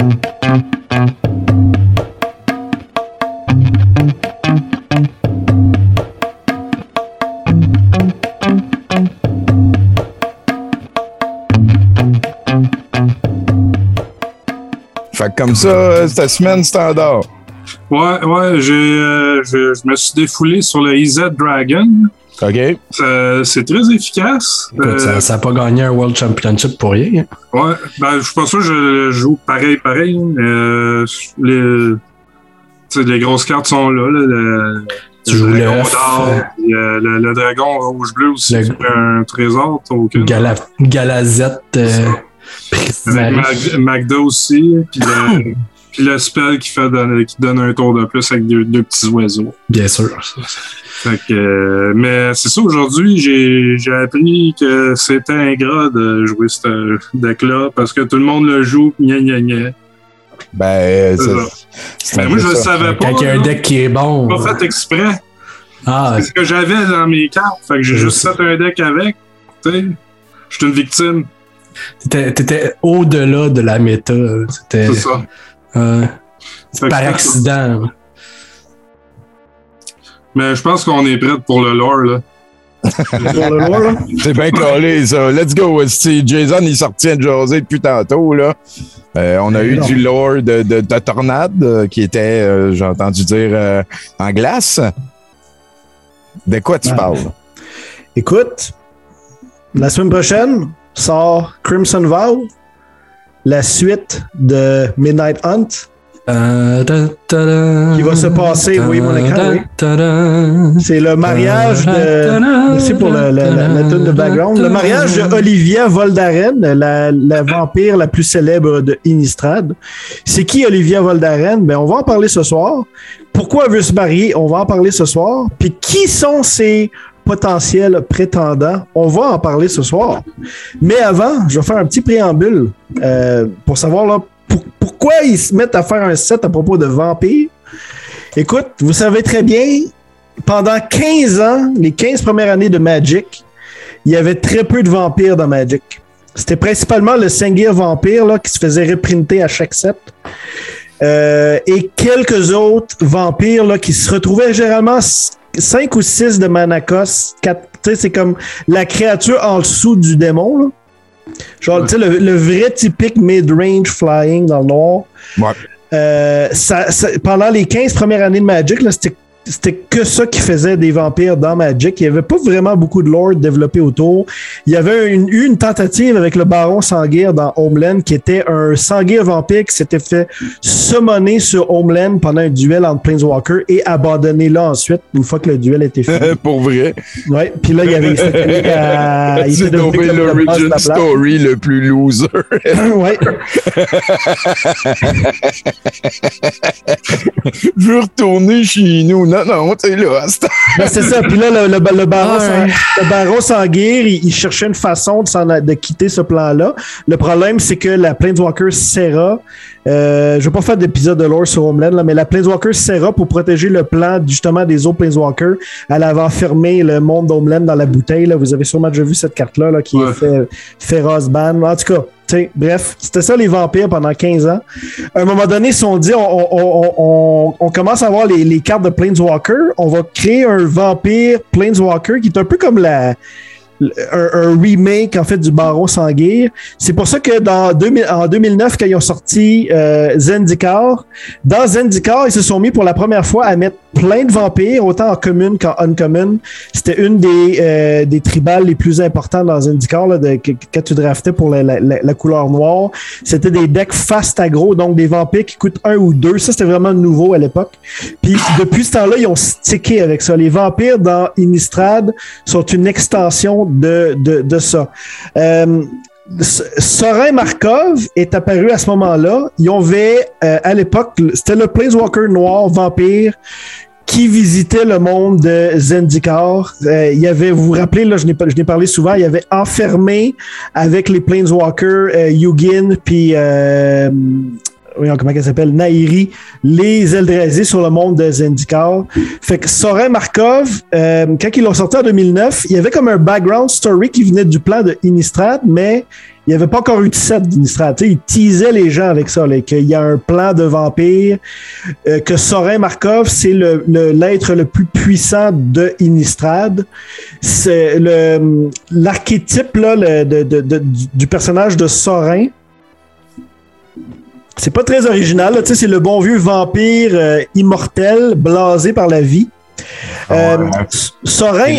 Fait que comme ça, cette semaine standard. Ouais, ouais, j'ai, euh, je, je me suis défoulé sur le I Z Dragon. OK? Ça- c'est très efficace. Écoute, Euh, ça n'a pas gagné un World Championship pour rien. Ouais, ben, je suis pas sûr que je joue pareil, pareil. Mais, euh, les, tu sais, les grosses cartes sont là. là le, Tu joues dragon l'œuf, d'or, euh, puis, euh, le, le dragon rouge-bleu aussi, le- c'est un trésor, token. Gala, Galazette, euh, Avec Prismari. Mag- Magda aussi, puis le, puis le spell qui, fait donner, qui donne un tour de plus avec deux, deux petits oiseaux. Bien sûr. Fait que, euh, mais c'est ça, aujourd'hui, j'ai, j'ai appris que c'était ingrat de jouer ce deck-là parce que tout le monde le joue, gna gna gna. Ben, C'est c'est, ça. c'est Mais un moi, peu je le ça. savais pas. Quand il y a un là. deck qui est bon. J'ai pas fait exprès. Ah, C'est ce que j'avais dans mes cartes. Fait que j'ai Je juste sais. fait un deck avec. Tu sais, je suis une victime. t'étais, t'étais au-delà de la méta. C'était C'est ça. euh, Fait que par c'est ça. accident. Mais je pense qu'on est prêt pour le lore, là. Pour le lore, là. C'est bien collé, ça. Let's go. Si Jason, il sortit de jaser depuis tantôt, là. Euh, on a eu Non. du lore de, de, de Tornade, euh, qui était, euh, j'ai entendu dire, euh, en glace. De quoi tu Ah. parles? Écoute, la semaine prochaine sort Crimson Vow, la suite de Midnight Hunt. Qui va se passer, oui, mon écran, oui. C'est le mariage de. Merci pour le- le- la, la tune de background. Le mariage de Olivia Voldaren, la, la vampire la plus célèbre de Innistrad. C'est qui Olivia Voldaren? Ben, on va en parler ce soir. Pourquoi elle veut se marier? On va en parler ce soir. Puis qui sont ses potentiels prétendants? On va en parler ce soir. Mais avant, je vais faire un petit préambule euh, pour savoir là, pour- pourquoi ils se mettent à faire un set à propos de vampires. Écoute, vous savez très bien, pendant quinze ans, les quinze premières années de Magic, il y avait très peu de vampires dans Magic. C'était principalement le Sengir Vampire là, qui se faisait reprinter à chaque set. Euh, et quelques autres vampires là, qui se retrouvaient généralement cinq ou six de Manacos. quatre, tu sais, c'est comme la créature en dessous du démon. Là. Genre, tu sais, le, le vrai typique mid-range flying dans le noir. Ouais. Euh, ça, ça- pendant les quinze premières années de Magic, là, c'était, c'était que ça qui faisait des vampires dans Magic. Il n'y avait pas vraiment beaucoup de lore développé autour. Il y avait une, eu une tentative avec le Baron Sangir dans Homeland, qui était un Sangir vampire qui s'était fait summoner sur Homeland pendant un duel entre Planeswalker et abandonné là ensuite, une fois que le duel était fini. Pour vrai. Ouais. Puis là, il y avait... il s'était mis à- il C'est était devenu tombé comme le boss de l'origin la place. story le plus loser. Ouais. Je veux retourner chez nous. Non, non, t'es là. c'est- Ben, c'est ça. Puis là, le, le, le baron, Ouais. Sang- le baron Sanguir, il, il cherchait une façon de, s'en a- de quitter ce plan-là. Le problème, c'est que la Planeswalker Serra, euh, je vais pas faire d'épisode de lore sur Homeland, là, mais la Planeswalker Serra, pour protéger le plan justement des autres Planeswalkers, elle avait enfermé le monde d'Homeland dans la bouteille. Là. Vous avez sûrement déjà vu cette carte-là là, qui Ouais. est fait féroce ban. En tout cas, t'sais, bref, c'était ça les vampires pendant quinze ans. À un moment donné, ils se sont dit, on, on, on, on, on commence à avoir les, les cartes de Planeswalker, on va créer un vampire Planeswalker qui est un peu comme la, un, un remake en fait du Baron Sanguir. C'est pour ça que dans deux mille, en deux mille neuf, quand ils ont sorti euh, Zendikar, dans Zendikar, ils se sont mis pour la première fois à mettre plein de vampires, autant en commune qu'en uncommon. C'était une des, euh, des tribales les plus importantes dans Zendikar, là, de, que, que tu draftais pour la, la, la couleur noire. C'était des decks fast aggro, donc des vampires qui coûtent un ou deux. Ça, c'était vraiment nouveau à l'époque. Puis depuis ce temps-là, ils ont stické avec ça. Les vampires dans Innistrad sont une extension de, de, de ça. Euh, Sorin Markov est apparu à ce moment-là. Ils ont fait, euh, à l'époque, c'était le Planeswalker noir vampire qui visitait le monde de Zendikar. Euh, il y avait, vous vous rappelez, là, je n'ai, je n'ai parlé souvent, il y avait enfermé avec les Planeswalkers, euh, Yugin, puis... Euh, Oui, comment elle s'appelle? Nahiri, les Eldrazi sur le monde de Zendikar. Fait que Sorin Markov, euh, quand ils l'ont sorti en deux mille neuf, il y avait comme un background story qui venait du plan de Innistrad, mais il n'y avait pas encore eu de set d'Innistrad. Tu sais, il teasait les gens avec ça, là, qu'il y a un plan de vampire, euh, que Sorin Markov, c'est le, le, l'être le plus puissant de Innistrad. C'est le, l'archétype là, le, de, de, de, du personnage de Sorin. C'est pas très original, là, c'est le bon vieux vampire euh, immortel, blasé par la vie. Euh, ouais. Sorin,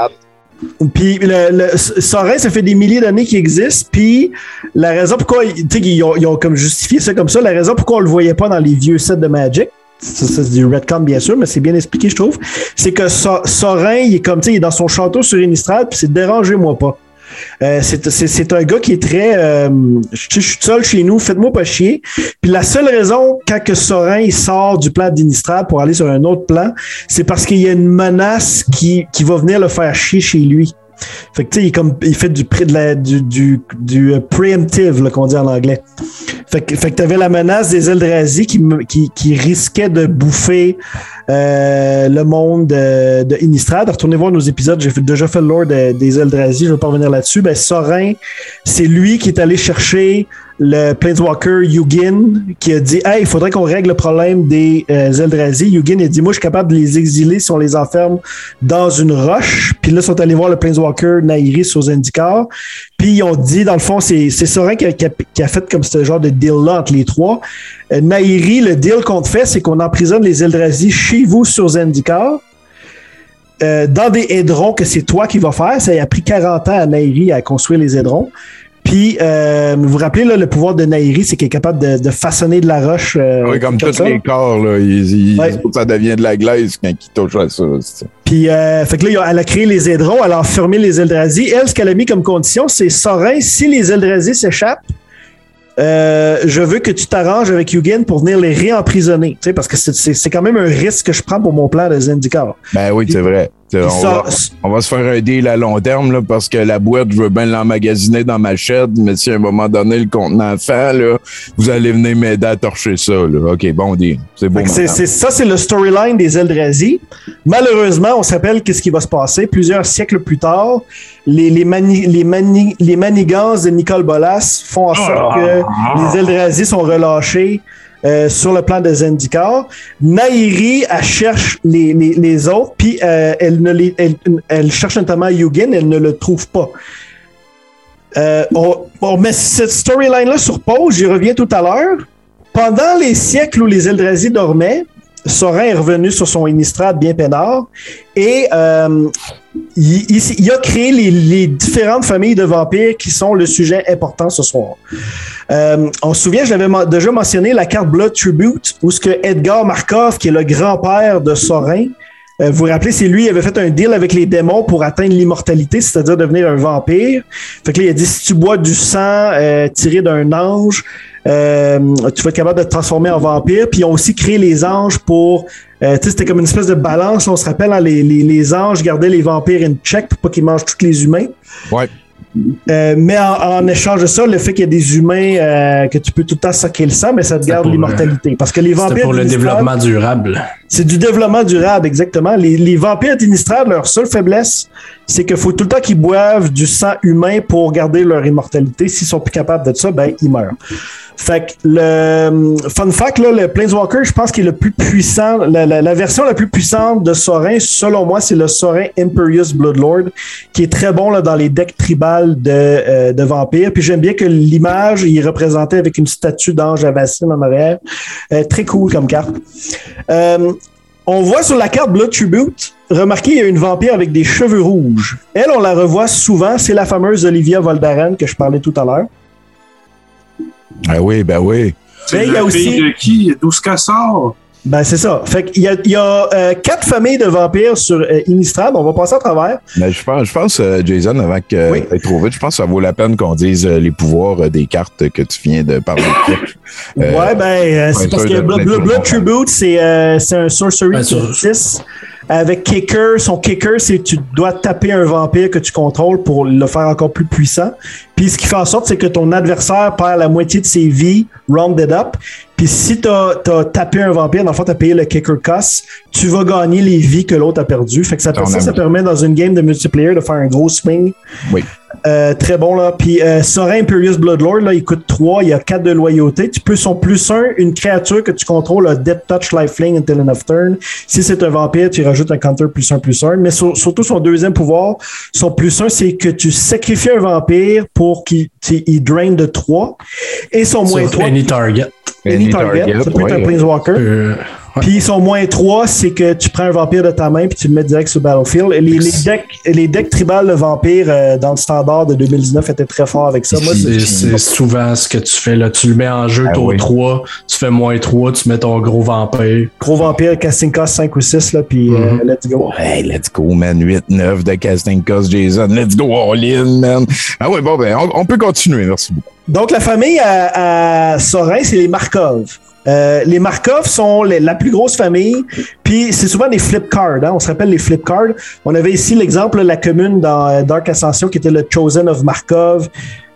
puis le, le, Sorin, ça fait des milliers d'années qu'il existe, puis la raison pourquoi ils ont, ils ont comme justifié ça comme ça, la raison pourquoi on le voyait pas dans les vieux sets de Magic, ça, ça c'est du retcon bien sûr, mais c'est bien expliqué je trouve, c'est que so, Sorin, il est comme, tu sais, il est dans son château sur Innistrad, puis c'est dérangez-moi pas. Euh, c'est, c'est, c'est un gars qui est très euh, je suis seul chez nous, faites-moi pas chier. Puis la seule raison quand que Sorin il sort du plan d'Innistrad pour aller sur un autre plan, c'est parce qu'il y a une menace qui, qui va venir le faire chier chez lui. Fait que tu sais, il, comme, il fait du, de la, du, du, du preemptive là, qu'on dit en anglais. Fait que, fait que t'avais la menace des Eldrazi qui, qui, qui risquait de bouffer euh, le monde de, de Innistrad. Retournez voir nos épisodes, j'ai déjà fait le lore de, des Eldrazi, je vais pas revenir là-dessus. Ben, Sorin, c'est lui qui est allé chercher le Planeswalker Yugin qui a dit « Hey, il faudrait qu'on règle le problème des euh, Eldrazi. » Yugin a dit « Moi, je suis capable de les exiler si on les enferme dans une roche. » Puis là, ils sont allés voir le Planeswalker Nahiri sur Zendikar. Puis ils ont dit, dans le fond, c'est, c'est Sorin qui a, qui, a, qui a fait comme ce genre de deal-là entre les trois. Euh, Nahiri, le deal qu'on te fait, c'est qu'on emprisonne les Eldrazi chez vous sur Zendikar. Euh, dans des édrons que c'est toi qui vas faire. Ça a pris quarante ans à Nahiri à construire les édrons. Puis, euh, vous vous rappelez, là, le pouvoir de Nahiri, c'est qu'il est capable de, de façonner de la roche. Euh, oui, comme, comme tous ça. Les corps, là, il, il, ouais. Ça devient de la glace quand il touche à ça. C'est... Puis, euh, fait que là, elle a créé les édrons, elle a enfermé les Eldrazi. Elle, ce qu'elle a mis comme condition, c'est Sorin, si les Eldrazi s'échappent, euh, je veux que tu t'arranges avec Yugin pour venir les réemprisonner. Tu sais, parce que c'est, c'est, c'est quand même un risque que je prends pour mon plan de Zendikar. Ben oui, c'est vrai. On va, on va se faire un deal à long terme là, parce que la boîte, je veux bien l'emmagasiner dans ma shed, mais si à un moment donné le contenant fait, là, vous allez venir m'aider à torcher ça. Là. OK, bon deal. C'est bon. C'est, c'est, ça, c'est le storyline des Eldrazi. Malheureusement, on s'appelle qu'est-ce qui va se passer. Plusieurs siècles plus tard, les, les, mani, les, mani, les manigances de Nicol Bolas font en sorte que les Eldrazi sont relâchés Euh, sur le plan de Zendikar. Nahiri, elle cherche les, les, les autres, puis euh, elle, ne les, elle, elle cherche notamment Yugin, elle ne le trouve pas. Euh, on, on met cette storyline-là sur pause, j'y reviens tout à l'heure. Pendant les siècles où les Eldrazi dormaient, Sorin est revenu sur son Innistrad bien peinard et euh, il, il, il a créé les, les différentes familles de vampires qui sont le sujet important ce soir. Euh, on se souvient, je l'avais ma- déjà mentionné, la carte Blood Tribute, où ce que Edgar Markov, qui est le grand-père de Sorin, euh, vous vous rappelez, c'est lui qui avait fait un deal avec les démons pour atteindre l'immortalité, c'est-à-dire devenir un vampire. Fait que là, il a dit, si tu bois du sang euh, tiré d'un ange, euh, tu vas être capable de te transformer en vampire. Puis ils ont aussi créé les anges pour... Euh, tu sais, c'était comme une espèce de balance. On se rappelle, hein, les, les, les anges gardaient les vampires in check pour pas qu'ils mangent tous les humains. Ouais. Euh, mais en, en échange de ça, le fait qu'il y a des humains euh, que tu peux tout le temps saquer le sang, mais ça te garde l'immortalité. Le... Parce que les vampires. C'est pour le développement durable. C'est du développement durable, exactement. Les, les vampires d'Innistrad, leur seule faiblesse, c'est qu'il faut tout le temps qu'ils boivent du sang humain pour garder leur immortalité. S'ils sont plus capables de ça, ben ils meurent. Fait que le fun fact, là, le Planeswalker, je pense qu'il est le plus puissant, la, la, la version la plus puissante de Sorin, selon moi, c'est le Sorin Imperious Bloodlord, qui est très bon là, dans les decks tribales de, euh, de vampires. Puis j'aime bien que l'image, il est représenté avec une statue d'ange Avacyn en arrière. Euh, très cool comme carte. Euh, on voit sur la carte Blood Tribute, remarquez, il y a une vampire avec des cheveux rouges. Elle, on la revoit souvent, c'est la fameuse Olivia Voldaren que je parlais tout à l'heure. Ah oui, ben oui. C'est mais la il y a fille aussi... de qui? D'où ce qu'elle sort? Ben, c'est ça. Fait qu'il y a, il y a euh, quatre familles de vampires sur euh, Innistrad. On va passer à travers. Ben, je pense, je pense euh, Jason, avant que Oui. tu trop vite, je pense que ça vaut la peine qu'on dise euh, les pouvoirs euh, des cartes que tu viens de parler. Euh, ouais, ben, euh, c'est ouais, parce sûr que de Blood, plein Blood, de Blood monde. Tribute, c'est euh, c'est un sorcery Ben, de sur- six. Avec Kicker, son Kicker, c'est que tu dois taper un vampire que tu contrôles pour le faire encore plus puissant. Puis ce qui fait en sorte, c'est que ton adversaire perd la moitié de ses vies, rounded up. Puis si tu as tapé un vampire, dans le fond, tu as payé le Kicker cost, tu vas gagner les vies que l'autre a perdues. Fait que ça, Ton ça, ça ami. permet dans une game de multiplayer de faire un gros swing. Oui. Euh, très bon, là. Puis euh, Sorin Imperious Bloodlord, là, il coûte trois, il y a quatre de loyauté. Tu peux son plus un, une créature que tu contrôles a Death Touch, Lifelink until end of turn. Si c'est un vampire, tu rajoutes un counter plus un, plus un. Mais sur- surtout son deuxième pouvoir, son plus un, c'est que tu sacrifies un vampire pour qu'il tu- il drain de trois. Et son moins Sur trois. any target. Any target, ça peut être un ouais. Planeswalker. Euh, ouais. Puis son moins trois, c'est que tu prends un vampire de ta main puis tu le mets direct sur le battlefield. Les, les decks, les decks tribal de vampires euh, dans le standard de deux mille dix-neuf étaient très forts avec ça. Moi, C'est c'est souvent ce que tu fais là. Tu le mets en jeu Ah tour oui. trois, tu fais moins trois, tu mets ton gros vampire. gros vampire, casting cost cinq ou six, là, puis euh, Mhm. let's go. Hey, let's go, man. huit neuf de casting cost, Jason. Let's go all in, man. Ah ouais, bon, ben, on, on peut continuer. Merci beaucoup. Donc, la famille à, à Sorin, c'est les Markov. Euh, les Markov sont les- la plus grosse famille, puis c'est souvent des flip cards. Hein? On se rappelle les flip cards. On avait ici l'exemple de la commune dans euh, Dark Ascension qui était le Chosen of Markov.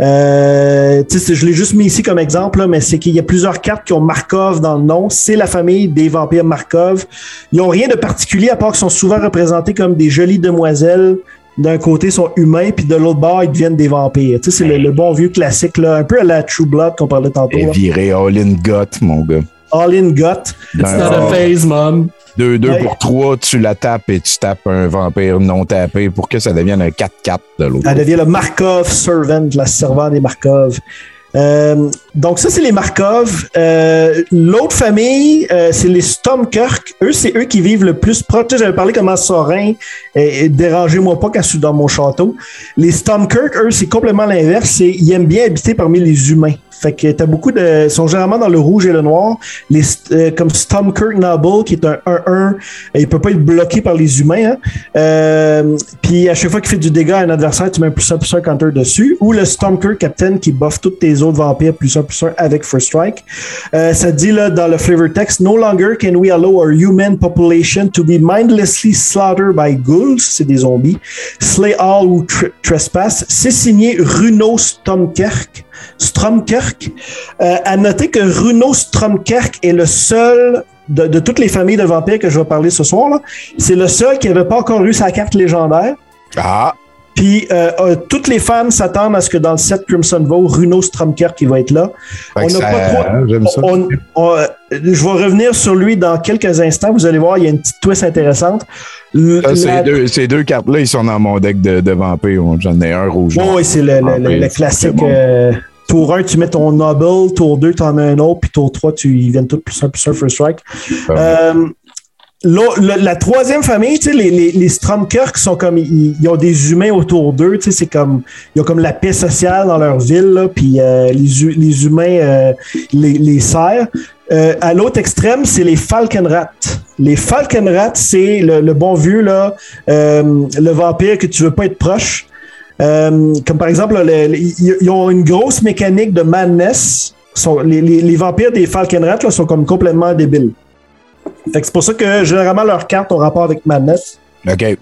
Euh, tu sais, je l'ai juste mis ici comme exemple, là, mais c'est qu'il y a plusieurs cartes qui ont Markov dans le nom. C'est la famille des vampires Markov. Ils n'ont rien de particulier à part qu'ils sont souvent représentés comme des jolies demoiselles. D'un côté, ils sont humains, puis de l'autre bord, ils deviennent des vampires. Tu sais, c'est le, le bon vieux classique, là, un peu à la True Blood qu'on parlait tantôt. Et là. viré all in got, mon gars. All in gut. It's not a Dans- phase, mom. Deux, deux Ouais. pour trois, tu la tapes et tu tapes un vampire non tapé pour que ça devienne un quatre quatre de l'autre. Elle devient le Markov Servant, la servante des Markov. Euh, donc ça, c'est les Markov. Euh, l'autre famille, euh, c'est les Stormkirk. Eux, c'est eux qui vivent le plus proche. Tu sais, j'avais parlé comment Sorin, et, et dérangez-moi pas quand je suis dans mon château. Les Stormkirk, eux, c'est complètement l'inverse. C'est, ils aiment bien habiter parmi les humains. Fait que t'as beaucoup de... Ils sont généralement dans le rouge et le noir. Les, euh, comme Stormkirk Noble, qui est un un un, il peut pas être bloqué par les humains. Hein. Euh, Puis à chaque fois qu'il fait du dégât à un adversaire, tu mets un plus un plus un counter dessus. Ou le Stormkirk Captain qui buff tous tes autres vampires plus un plus un avec First Strike. Euh, ça dit là dans le flavor text, No longer can we allow our human population to be mindlessly slaughtered by ghouls, c'est des zombies, slay all who tr- trespass. C'est signé Runo Stormkirk. Stromkirk. Euh, à noter que Runo Stromkirk est le seul de, de toutes les familles de vampires que je vais parler ce soir, là, c'est le seul qui n'avait pas encore eu sa carte légendaire. Ah! Puis euh, euh, toutes les fans s'attendent à ce que dans le set Crimson Vow, Runo Stromkirk qui va être là. Fait On que n'a ça- pas trop. J'aime ça. On- on- euh, je vais revenir sur lui dans quelques instants. Vous allez voir, il y a une petite twist intéressante. L- Ça, ces, la- deux, ces deux cartes-là, ils sont dans mon deck de, de vampires. J'en ai un rouge. Oui, oui, c'est le, le- le- Vampire, le c'est classique. bon. euh, tour un, tu mets ton Noble. Tour deux, tu en mets un autre. Puis tour trois, tu, ils viennent tous plus un, plus un, first strike. Euh, là, le- la troisième famille, tu sais, les, les, les Stromkirk sont comme, ils, ils ont des humains autour d'eux, tu sais, c'est comme, ils ont comme la paix sociale dans leur ville, là, puis euh, les, hu- les humains euh, les, les serrent. Euh, à l'autre extrême, c'est les Falkenrat. Les Falkenrat, c'est le, le bon vieux, là, euh, le vampire que tu veux pas être proche. Euh, comme par exemple, là, le- le- ils ils ont une grosse mécanique de madness. Sont, les, les, les vampires des Falkenrat là, sont comme complètement débiles. Fait que c'est pour ça que généralement leurs cartes ont rapport avec madness. OK.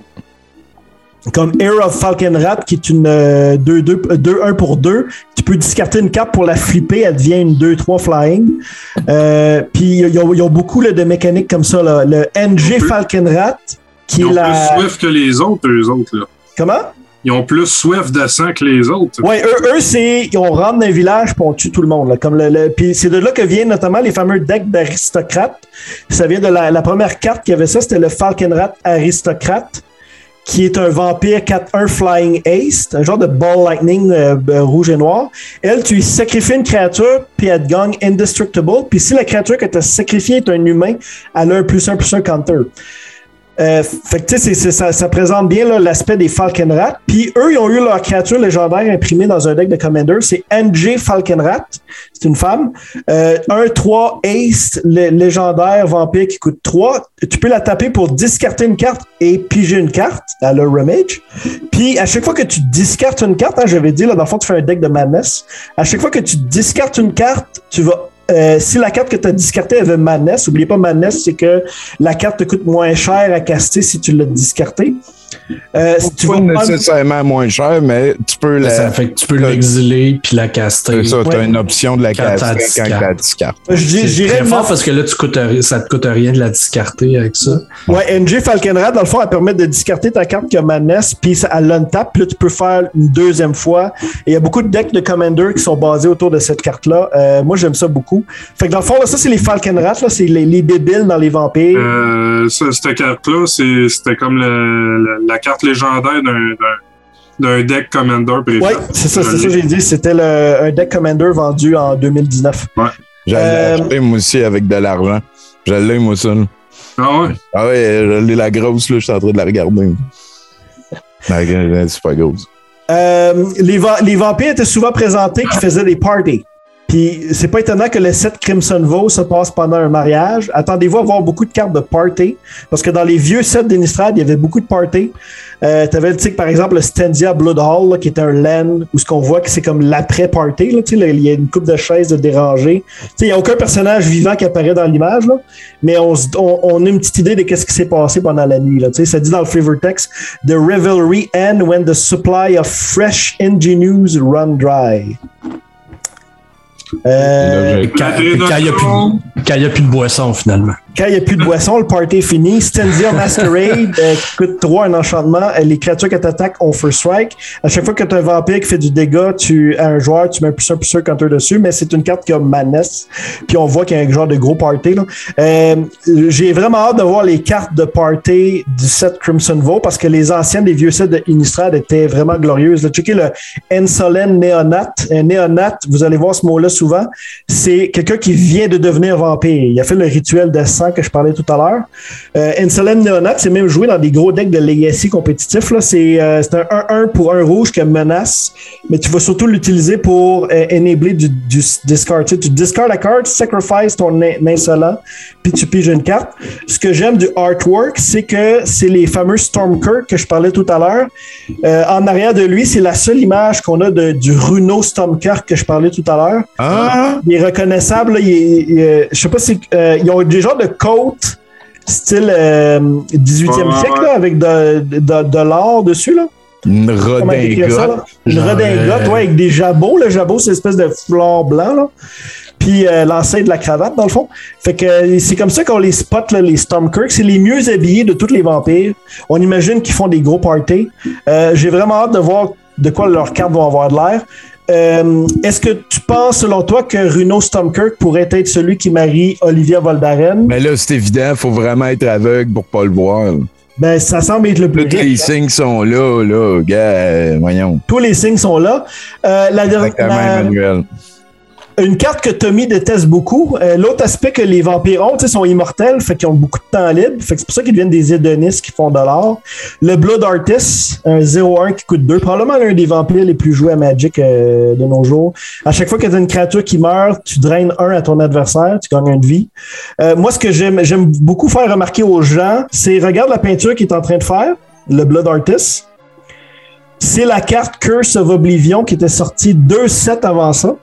Comme Air of Falkenrat, qui est une euh, deux un pour deux. Tu peux discarter une carte pour la flipper, elle devient une deux trois flying. Euh, Puis ils ont, ils ont beaucoup là, de mécaniques comme ça. Là. Le N G Falkenrat, qui Ils est ont la. plus Swift que les autres, eux autres. Là. Comment? Ils ont plus Swift de sang que les autres. Ouais, eux, eux c'est. On rentre dans un village puis on tue tout le monde. Là, comme le, le- puis c'est de là que viennent notamment les fameux decks d'aristocrates. Ça vient de la, la première carte qui avait ça, c'était le Falkenrat Aristocrate, qui est un vampire quatre un Flying Ace, un genre de Ball Lightning euh, euh, rouge et noir. Elle, tu lui sacrifies une créature, puis elle te gagne Indestructible. Puis si la créature que tu as sacrifiée est un humain, elle a un plus un plus un counter. Euh, fait que tu sais, c'est, c'est, ça, ça présente bien là, l'aspect des Falkenrath. Puis eux, ils ont eu leur créature légendaire imprimée dans un deck de Commander. C'est N J Falkenrath. C'est une femme. Euh, un trois Ace lé- légendaire vampire qui coûte trois. Tu peux la taper pour discarter une carte et piger une carte à le Remage. Puis à chaque fois que tu discartes une carte, hein, j'avais dit, là, dans le fond, tu fais un deck de Madness. À chaque fois que tu discartes une carte, tu vas Euh, si la carte que tu as discartée avait Madness, n'oubliez pas Madness, c'est que la carte te coûte moins cher à caster si tu l'as discartée. Euh, si tu pas vas nécessairement moins cher, mais tu peux la. Ça fait que tu peux l'exiler puis la caster. C'est ça, tu as Ouais. une option de la Quand caster t'as quand tu la discartes. Je dis- C'est je dirais très fort neuf. parce que là, tu coûtes, ça te coûte rien de la discarter avec ça. Ouais, N J Falkenrath, dans le fond, elle permet de discarter ta carte qui a Madness, puis ça- elle l'untap, puis là, tu peux faire une deuxième fois. Et il y a beaucoup de decks de Commander qui sont basés autour de cette carte-là. Euh, moi, j'aime ça beaucoup. Fait que dans le fond, là, ça, c'est les Falkenrath, là, c'est les, les débiles dans les vampires. Euh, ça, cette carte-là, c'est, c'était comme le, le- la carte légendaire d'un, d'un, d'un deck Commander préfet. Ouais, c'est ça, c'est ça que j'ai dit. C'était le, un deck Commander vendu en deux mille dix-neuf. J'allais Euh, acheter, moi aussi, avec de l'argent. J'allais, moi, ça. là. Ah ouais? Ah ouais, j'allais la grosse, là, je suis en train de la regarder. C'est pas grosse. Euh, les, va- les vampires étaient souvent présentés qui faisaient des parties. Puis c'est pas étonnant que le set Crimson Vow se passe pendant un mariage. Attendez-vous à voir beaucoup de cartes de party, parce que dans les vieux sets d'Innistrad, il y avait beaucoup de party. Euh, T'avais, tu sais, par exemple, le Stendia Blood Hall, là, qui était un land, où ce qu'on voit que c'est comme l'après-party, là, tu sais, là, il y a une coupe de chaises de dérangé. Tu sais, il n'y a aucun personnage vivant qui apparaît dans l'image, là, mais on, se- on, on a une petite idée de qu'est-ce qui s'est passé pendant la nuit, là. Tu sais, ça dit dans le flavor text, The revelry end when the supply of fresh ingenues run dry. Euh, Là, Quand il n'y a, plus- quand y a plus de boisson, finalement. Quand il n'y a plus de boisson, le party est fini. Stendia Masquerade euh, qui coûte trois un enchantement. Euh, les créatures qui t'attaquent ont First Strike. À chaque fois que tu as un vampire qui fait du dégât tu, à un joueur, tu mets un plus un plus un counter dessus, mais c'est une carte qui a Madness. Puis on voit qu'il y a un genre de gros party. Là. Euh, j'ai vraiment hâte de voir les cartes de party du set Crimson Vow parce que les anciennes des vieux sets de Innistrad étaient vraiment glorieuses. Là, checkez le Insolent Neonat. Un Neonat, vous allez voir ce mot-là souvent, c'est quelqu'un qui vient de devenir vampire. Il a fait le rituel de sang que je parlais tout à l'heure. Euh, Insolent Neonat, c'est même joué dans des gros decks de Legacy compétitifs. Là. C'est, euh, c'est un un un pour un rouge qui menace, mais tu vas surtout l'utiliser pour euh, enabler du, du discard. Tu, sais, tu discards la carte, sacrifice ton in- insolent, puis tu piges une carte. Ce que j'aime du artwork, c'est que c'est les fameux Stormkirk que je parlais tout à l'heure. Euh, en arrière de lui, c'est la seule image qu'on a de, du Runo Stormkirk que je parlais tout à l'heure. Ah! Il est reconnaissable. Là, il est, il est- je sais pas si euh, ils ont des genres de côtes style euh, dix-huitième Ouais, siècle ouais. là, avec de, de, de l'or dessus. Là. Une Comment décrire ça, là? redingote. Une Genre, redingote, euh, ouais, avec des jabots. Le jabot, c'est une espèce de fleur blanc. Là. Puis euh, l'ancêtre de la cravate, dans le fond. Fait que euh, c'est comme ça qu'on les spot, là, les Stormkirk. C'est les mieux habillés de tous les vampires. On imagine qu'ils font des gros parties. Euh, j'ai vraiment hâte de voir de quoi leurs cartes vont avoir de l'air. Euh, est-ce que tu penses, selon toi, que Runo Stormkirk pourrait être celui qui marie Olivia Voldaren? Mais là, c'est évident, il faut vraiment être aveugle pour pas le voir. Ben, ça semble être le plus Tous les riche. signes sont là, là, gars, euh, voyons. Tous les signes sont là. Euh, la dernière, Exactement, la- Emmanuel. Une carte que Tommy déteste beaucoup. Euh, l'autre aspect que les vampires ont, tu sais, sont immortels, fait qu'ils ont beaucoup de temps libre. Fait que c'est pour ça qu'ils deviennent des hédonistes qui font de l'or. Le Blood Artist, un zéro un qui coûte deux, probablement l'un des vampires les plus joués à Magic euh, de nos jours. À chaque fois que tu as une créature qui meurt, tu draines un à ton adversaire, tu gagnes un de vie. Euh, moi, ce que j'aime, j'aime beaucoup faire remarquer aux gens, c'est regarde la peinture qu'il est en train de faire, le Blood Artist. C'est la carte Curse of Oblivion qui était sortie deux sets avant ça.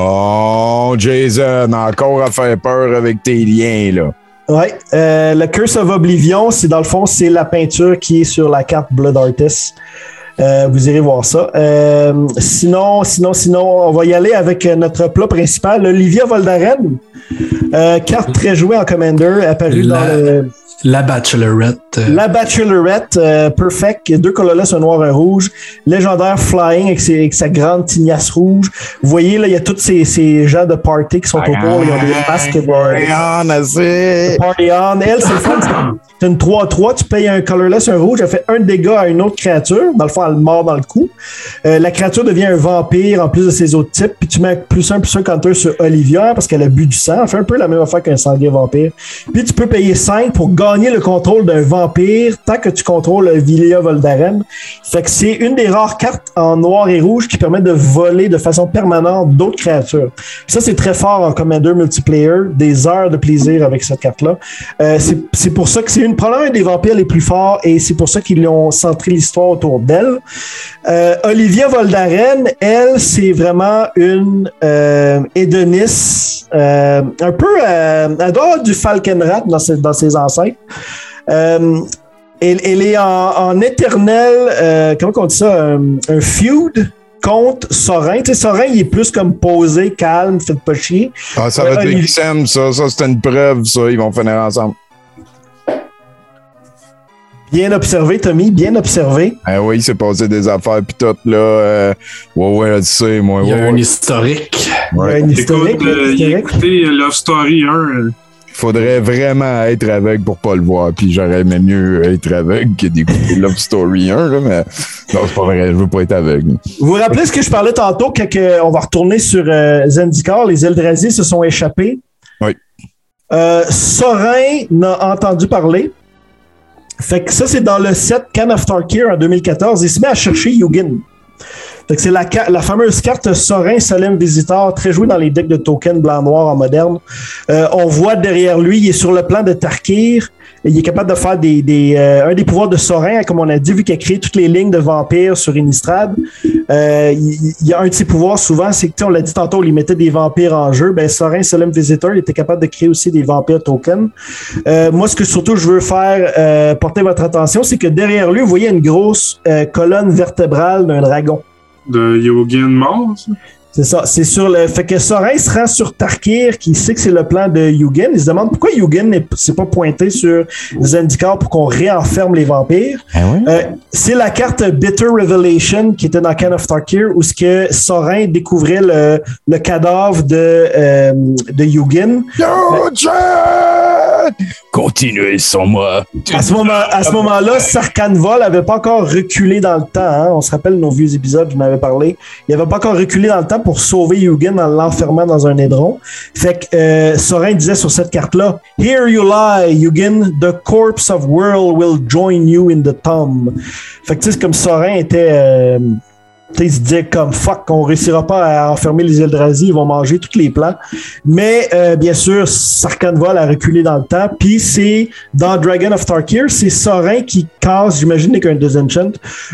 Bon, Jason, encore à faire peur avec tes liens, là. Ouais, euh, le Curse of Oblivion, c'est dans le fond, c'est la peinture qui est sur la carte Blood Artist. Euh, vous irez voir ça. Euh, sinon, sinon, sinon, on va y aller avec notre plat principal, Olivia Voldaren. Euh, carte très jouée en Commander, apparue La- dans le... La Bachelorette. euh, La Bachelorette, euh, perfect, deux colorless, un noir, un rouge, légendaire flying avec, ses- avec sa grande tignasse rouge. Vous voyez, là, il y a tous ces, ces gens de party qui sont autour, ils ont des masques de Regarde, assez. party on. Elle, c'est le fun, c'est- c'est une trois trois, tu payes un colorless, un rouge, elle fait un dégât à une autre créature, dans le fond, elle mord dans le cou. Euh, la créature devient un vampire en plus de ses autres types, puis tu mets un plus un plus un counter sur Olivia parce qu'elle a bu du sang, elle fait un peu la même affaire qu'un sanglier vampire. Puis tu peux payer cinq pour gagner le contrôle d'un vampire vampires tant que tu contrôles Villia Voldaren. Fait que c'est une des rares cartes en noir et rouge qui permet de voler de façon permanente d'autres créatures. Ça, c'est très fort en Commander multiplayer. Des heures de plaisir avec cette carte-là. Euh, c'est, c'est pour ça que c'est une, probablement un des vampires les plus forts et c'est pour ça qu'ils ont centré l'histoire autour d'elle. Euh, Olivia Voldaren, elle, c'est vraiment une euh, hédoniste, euh, un peu, euh, elle doit avoir du Falkenrath dans ses, dans ses ancêtres. Euh, elle, elle est en, en éternel, euh, comment on dit ça, un, un feud contre Sorin. Tu sais, Sorin, il est plus comme posé, calme, fait pas chier. Ah, ça va être X M, ça, ça c'est une preuve, ça, ils vont finir ensemble. Bien observé, Tommy, bien observé. Ah oui, il s'est passé des affaires pis tout, là. Euh, ouais, ouais, là, tu sais, moi. Il y a ouais, un ouais. historique. Il y Ouais. a un historique. Écoute, euh, il a écouté Love Story un. Euh, Faudrait vraiment être aveugle pour pas le voir, puis j'aurais aimé mieux être aveugle que d'écouter Love Story un, là, mais non, c'est pas vrai, je veux pas être aveugle. Vous vous rappelez ce que je parlais tantôt, quand que on va retourner sur euh, Zendikar, les Eldrazi se sont échappés. Oui. Euh, Sorin n'a entendu parler. Fait que ça, c'est dans le set Can of Tarkir en deux mille quatorze. Il se met à chercher Yugin. Fait que c'est la, la fameuse carte Sorin Solemn Visitor, très jouée dans les decks de tokens blanc-noir en moderne. Euh, on voit derrière lui, il est sur le plan de Tarkir. Et il est capable de faire des, des, euh, un des pouvoirs de Sorin, comme on a dit, vu qu'il a créé toutes les lignes de vampires sur Innistrad. Euh, il, il y a un de ses pouvoirs souvent, c'est que, on l'a dit tantôt, il mettait des vampires en jeu. Ben, Sorin Solemn Visitor, il était capable de créer aussi des vampires tokens. Euh, moi, ce que surtout je veux faire euh, porter votre attention, c'est que derrière lui, vous voyez une grosse euh, colonne vertébrale d'un dragon. de Yogin mort, ça? C'est ça. C'est sur le fait que Sorin se rend sur Tarkir, qui sait que c'est le plan de Yugin. Il se demande pourquoi Yugin n'est s'est pas pointé sur Zendikar pour qu'on réenferme les vampires. Ah oui? Euh, c'est la carte Bitter Revelation qui était dans Can of Tarkir où ce que Sorin découvrait le, le cadavre de, euh, de Yugin. Yo, Jen! Continuez sans moi. À ce, moment, à ce moment-là, Sarkhan Vol n'avait pas encore reculé dans le temps. Hein? On se rappelle nos vieux épisodes, je m'avais parlé. Il n'avait pas encore reculé dans le temps pour sauver Yugin en l'enfermant dans un édron. Fait que euh, Sorin disait sur cette carte-là, « Here you lie, Yugin. The corpse of Whirl will join you in the tomb. » Fait que tu sais, c'est comme Sorin était... Euh, il se disait comme fuck, on réussira pas à enfermer les Eldrazi, ils vont manger tous les plans. Mais euh, bien sûr, Sarkhan Vol a reculé dans le temps. Puis c'est dans Dragon of Tarkir, c'est Sorin qui casse, j'imagine avec un Disenchant,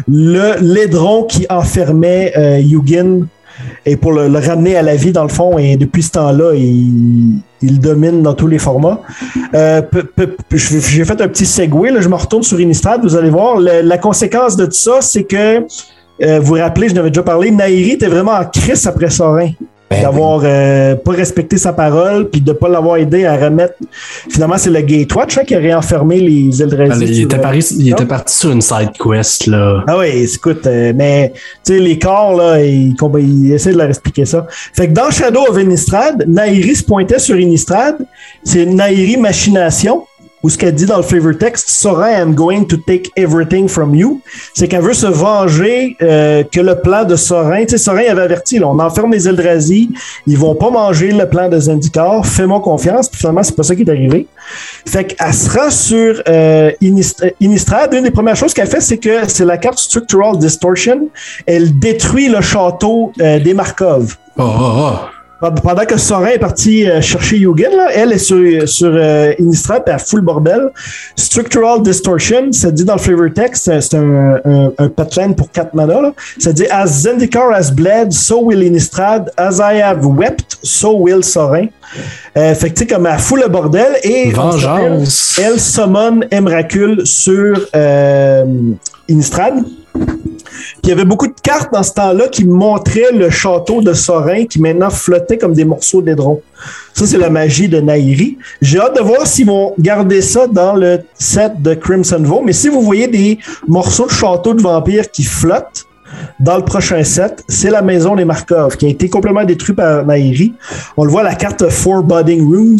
le l'édron qui enfermait euh, Yugin et pour le, le ramener à la vie dans le fond. Et depuis ce temps-là, il, il domine dans tous les formats. Euh, pe, pe, pe, j'ai fait un petit segue, là, je me retourne sur Innistrad, vous allez voir. Le, la conséquence de tout ça, c'est que Euh, vous vous rappelez, je n'avais déjà parlé, Nahiri était vraiment en crise après Sorin. Ben d'avoir oui. euh, pas respecté sa parole, puis de pas l'avoir aidé à remettre. Finalement, c'est le Gatewatch hein, qui a réenfermé les Eldrazi. Il, était, pari, il était parti sur une side quest, là. Ah oui, écoute, euh, mais tu sais, les corps, là, ils, ils essaient de leur expliquer ça. Fait que dans Shadow of Innistrad, Nahiri se pointait sur Innistrad. C'est Nahiri Machination. Ou ce qu'elle dit dans le flavor text, Sorin, I'm going to take everything from you. C'est qu'elle veut se venger euh, que le plan de Sorin, tu sais, Sorin avait averti, là, on enferme les Eldrazi, ils vont pas manger le plan de Zendikar, fais-moi confiance, puis finalement, c'est pas ça qui est arrivé. Fait qu'elle se rend sur euh, Innistrad. Une des premières choses qu'elle fait, c'est que c'est la carte Structural Distortion. Elle détruit le château euh, des Markov. Oh, oh, oh. Pendant que Sorin est parti euh, chercher Yugin, là, elle est sur, sur euh, Innistrad et elle fout le bordel. Structural Distortion, ça dit dans le flavor text, c'est un, un, un petland pour quatre mana. Là. Ça dit As Zendikar has bled, so will Innistrad. As I have wept, so will Sorin. Euh, fait que tu sais, comme elle fout le bordel et Vengeance. Elle, elle summon Emrakul sur euh, Innistrad. Puis il y avait beaucoup de cartes dans ce temps-là qui montraient le château de Sorin qui maintenant flottait comme des morceaux d'édron. Ça, c'est la magie de Nahiri. J'ai hâte de voir s'ils vont garder ça dans le set de Crimson Vow. Mais si vous voyez des morceaux de château de vampires qui flottent dans le prochain set, c'est la maison des Markov qui a été complètement détruite par Nahiri. On le voit, la carte Foreboding Runes.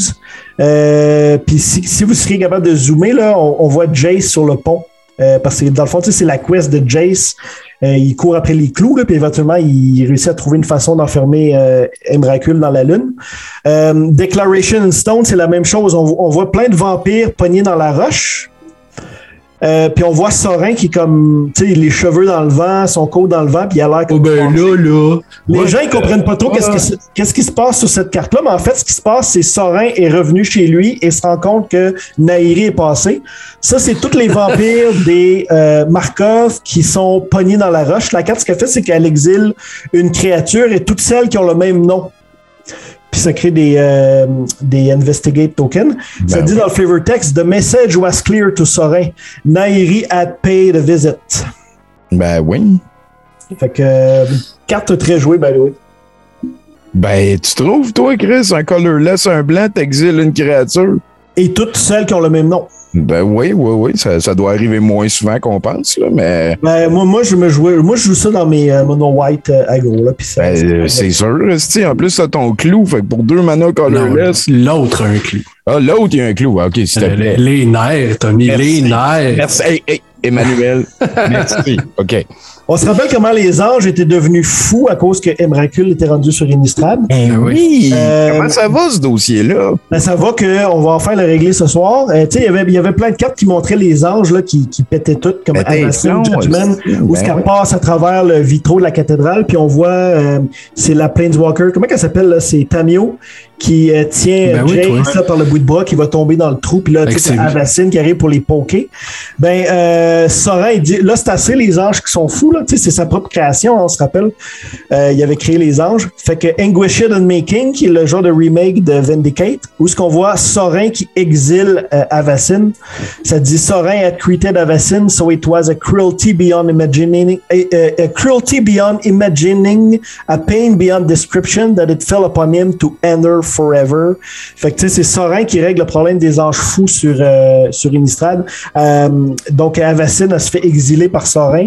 Euh, Puis si, si vous seriez capable de zoomer, là, on, on voit Jace sur le pont. Euh, parce que dans le fond, tu sais, c'est la quest de Jace. Euh, il court après les clous, là, puis éventuellement, il réussit à trouver une façon d'enfermer euh, Emrakul dans la lune. Euh, Declaration in Stone, c'est la même chose. On, on voit plein de vampires pognés dans la roche. Euh, puis on voit Sorin qui est comme, tu sais, les cheveux dans le vent, son côte dans le vent, puis il a l'air comme... Oh ben là, là... Les ouais, gens, ils comprennent pas trop ouais. qu'est-ce, qui, qu'est-ce qui se passe sur cette carte-là, mais en fait, ce qui se passe, c'est Sorin est revenu chez lui et se rend compte que Nahiri est passé. Ça, c'est tous les vampires des euh, Markov qui sont pognés dans la roche. La carte, ce qu'elle fait, c'est qu'elle exile une créature et toutes celles qui ont le même nom. Puis ça crée des, euh, des investigate tokens. Ben ça dit oui. Dans le flavor text, the message was clear to Sorin. Nahiri had paid a visit. Ben oui. Fait que, euh, carte très jouée, by the way. Ben, tu trouves, toi, Chris, un colorless, un blanc, t'exiles une créature? Et toutes celles qui ont le même nom. Ben oui, oui, oui, ça, ça doit arriver moins souvent qu'on pense, là, mais... Ben, moi, moi, je me jouais, moi, je joue ça dans mes euh, mono white euh, aggro, là, pis ça... Ben, c'est, c'est sûr, c'est, en plus, t'as ton clou, fait que pour deux mana colorless... Non, l'autre a un clou. Ah, l'autre, il y a un clou, ok, s'il te euh, plaît. Les nerfs, t'as mis Merci. les nerfs. Merci, hey, hey, Emmanuel, merci, ok. On se rappelle comment les anges étaient devenus fous à cause que Emrakul était rendu sur Innistrad. Eh oui! Euh, Comment ça va, ce dossier-là? Ben, ça va qu'on va enfin le régler ce soir. Euh, tu sais, il y avait plein de cartes qui montraient les anges là, qui, qui pétaient toutes, comme Avacyn, Judgment, où ben, ça ouais. passe à travers le vitraux de la cathédrale, puis on voit, euh, c'est la Planeswalker, comment elle s'appelle, là? C'est Tamio, qui euh, tient ben Jace oui, là, par le bout de bras, qui va tomber dans le trou, puis là, tu sais, Avacyn qui arrive pour les poker. Ben, euh, Sorin, il dit, là, c'est assez les anges qui sont fous, là, tu sais, c'est sa propre création, on se rappelle. Euh, il avait créé les anges. Fait que Anguished Unmaking, qui est le genre de remake de Vindicate, où ce qu'on voit Sorin qui exile euh, Avacyn. Ça dit Sorin had created Avacyn, so it was a cruelty beyond imagining, a, a, a cruelty beyond imagining, a pain beyond description that it fell upon him to end her forever. Fait que tu sais, c'est Sorin qui règle le problème des anges fous sur, euh, sur Innistrad. Euh, donc Avacyn, elle se fait exiler par Sorin.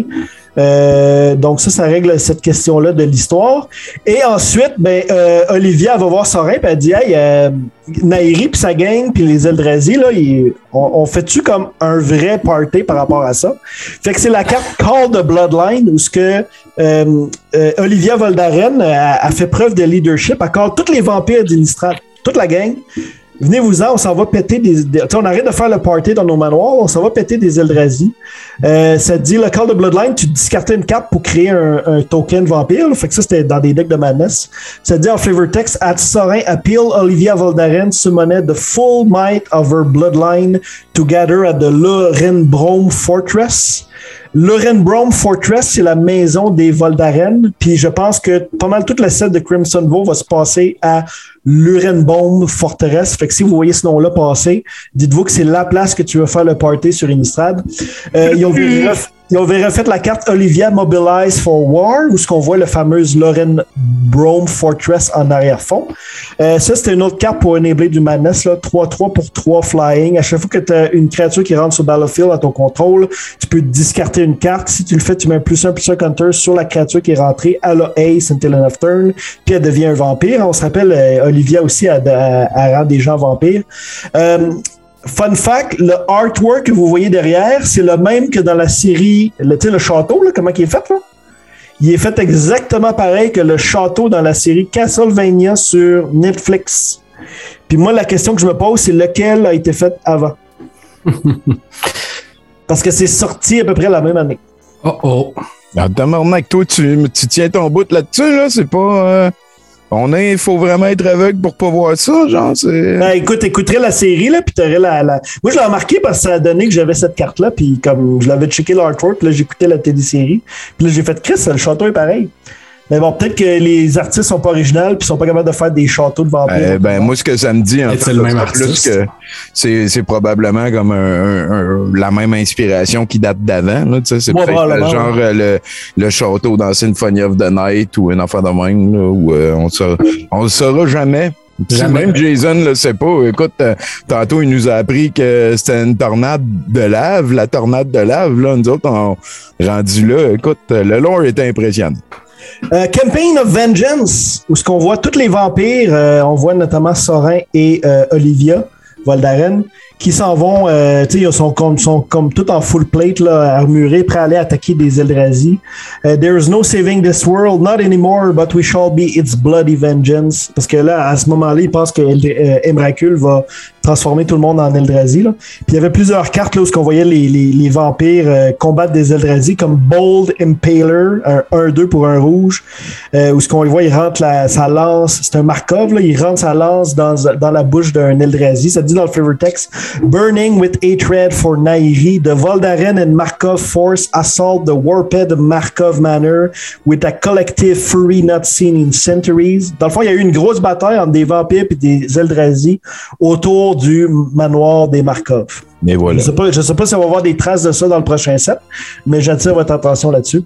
Euh, donc ça, ça règle cette question-là de l'histoire. Et ensuite, ben, euh, Olivia va voir Sorin et elle dit hey, euh, Nahiri puis sa gang puis les Eldrazi, là, ils, on, on fait-tu comme un vrai party par rapport à ça? Fait que c'est la carte Call the Bloodline où ce que euh, euh, Olivia Voldaren a, a fait preuve de leadership, accorde tous les vampires d'Innistrad, toute la gang. Venez-vous-en, on s'en va péter des... des on arrête de faire le party dans nos manoirs, on s'en va péter des Eldrazi. Euh, ça te dit, le Call de Bloodline, tu discartais une carte pour créer un, un token vampire. Là, fait que ça, c'était dans des decks de Madness. Ça te dit en flavor text, at Sorin appeal Olivia Voldaren summoned the full might of her bloodline to gather at the Lorenbrom Fortress. Lorenbrom Fortress, c'est la maison des Voldaren. Puis je pense que pas mal toute la set de Crimson Vow va se passer à Lorenbrom Fortress. Fait que si vous voyez ce nom-là passer, dites-vous que c'est la place que tu veux faire le party sur Innistrad. Euh, ils ont vu Ils avaient refait la carte Olivia Mobilize for War, où ce qu'on voit le fameux Lorenbrom Fortress en arrière-fond. Euh, ça, c'était une autre carte pour enabler du Madness, là, trois trois pour trois flying. À chaque fois que tu as une créature qui rentre sur Battlefield à ton contrôle, tu peux discarter une carte. Si tu le fais, tu mets un plus un plus un counter sur la créature qui est rentrée à la Ace until end of turn, puis elle devient un vampire. On se rappelle, euh, Olivia aussi, elle, elle, elle rend des gens vampires. Euh, Fun fact, le artwork que vous voyez derrière, c'est le même que dans la série, le, tu sais, le château, là, comment il est fait, là? Il est fait exactement pareil que le château dans la série Castlevania sur Netflix. Puis moi, la question que je me pose, c'est lequel a été fait avant? Parce que c'est sorti à peu près la même année. Oh oh. Alors, tabarnak, toi, tu, tu tiens ton bout là-dessus, là, c'est pas... Euh... On est, il faut vraiment être aveugle pour pas voir ça, genre, c'est... Ben, écoute, écouterais la série, là, puis t'aurais la, la... Moi, je l'ai remarqué parce que ça a donné que j'avais cette carte-là, puis comme je l'avais checké l'artwork, là, j'écoutais la télésérie, puis là, j'ai fait « Chris, le château est pareil ». Mais bon, peut-être que les artistes sont pas originaux puis sont pas capables de faire des châteaux de vampires. Euh, ben, moi, ce que ça me dit, en fait, c'est le même artiste. Plus que c'est, c'est probablement comme un, un, un, la même inspiration qui date d'avant. Là, c'est moi, peut-être genre euh, le, le château dans Symphony of the Night ou un enfant de même, là, où euh, on saura, on le saura jamais. Si même Jason le sait pas, écoute, euh, tantôt il nous a appris que c'était une tornade de lave, la tornade de lave, là, nous autres, on rendu là, écoute, le lore était impressionnant. Euh, Campaign of Vengeance, où ce qu'on voit tous les vampires, euh, on voit notamment Sorin et euh, Olivia Voldaren, qui s'en vont, euh, tu sais, ils sont comme, sont comme tout en full plate, là, armurés, prêts à aller attaquer des Eldrazi. Uh, There is no saving this world, not anymore, but we shall be its bloody vengeance. Parce que là, à ce moment-là, ils pensent que euh, Emrakul va transformer tout le monde en Eldrazi. Là. Puis il y avait plusieurs cartes là, où on voyait les, les, les vampires euh, combattre des Eldrazi, comme Bold Impaler, un un deux pour un rouge, euh, où ce qu'on le voit, il rentre la, sa lance, c'est un Markov, là, il rentre sa lance dans, dans la bouche d'un Eldrazi. Ça dit dans le flavor text, Burning with hatred for Nairi, the Voldaren and Markov force assault the warped Markov manor with a collective fury not seen in centuries. Dans le fond, il y a eu une grosse bataille entre des vampires et des Eldrazi autour du manoir des Markov. Mais voilà. Je sais pas, je sais pas si on va voir des traces de ça dans le prochain set, mais j'attire votre attention là-dessus.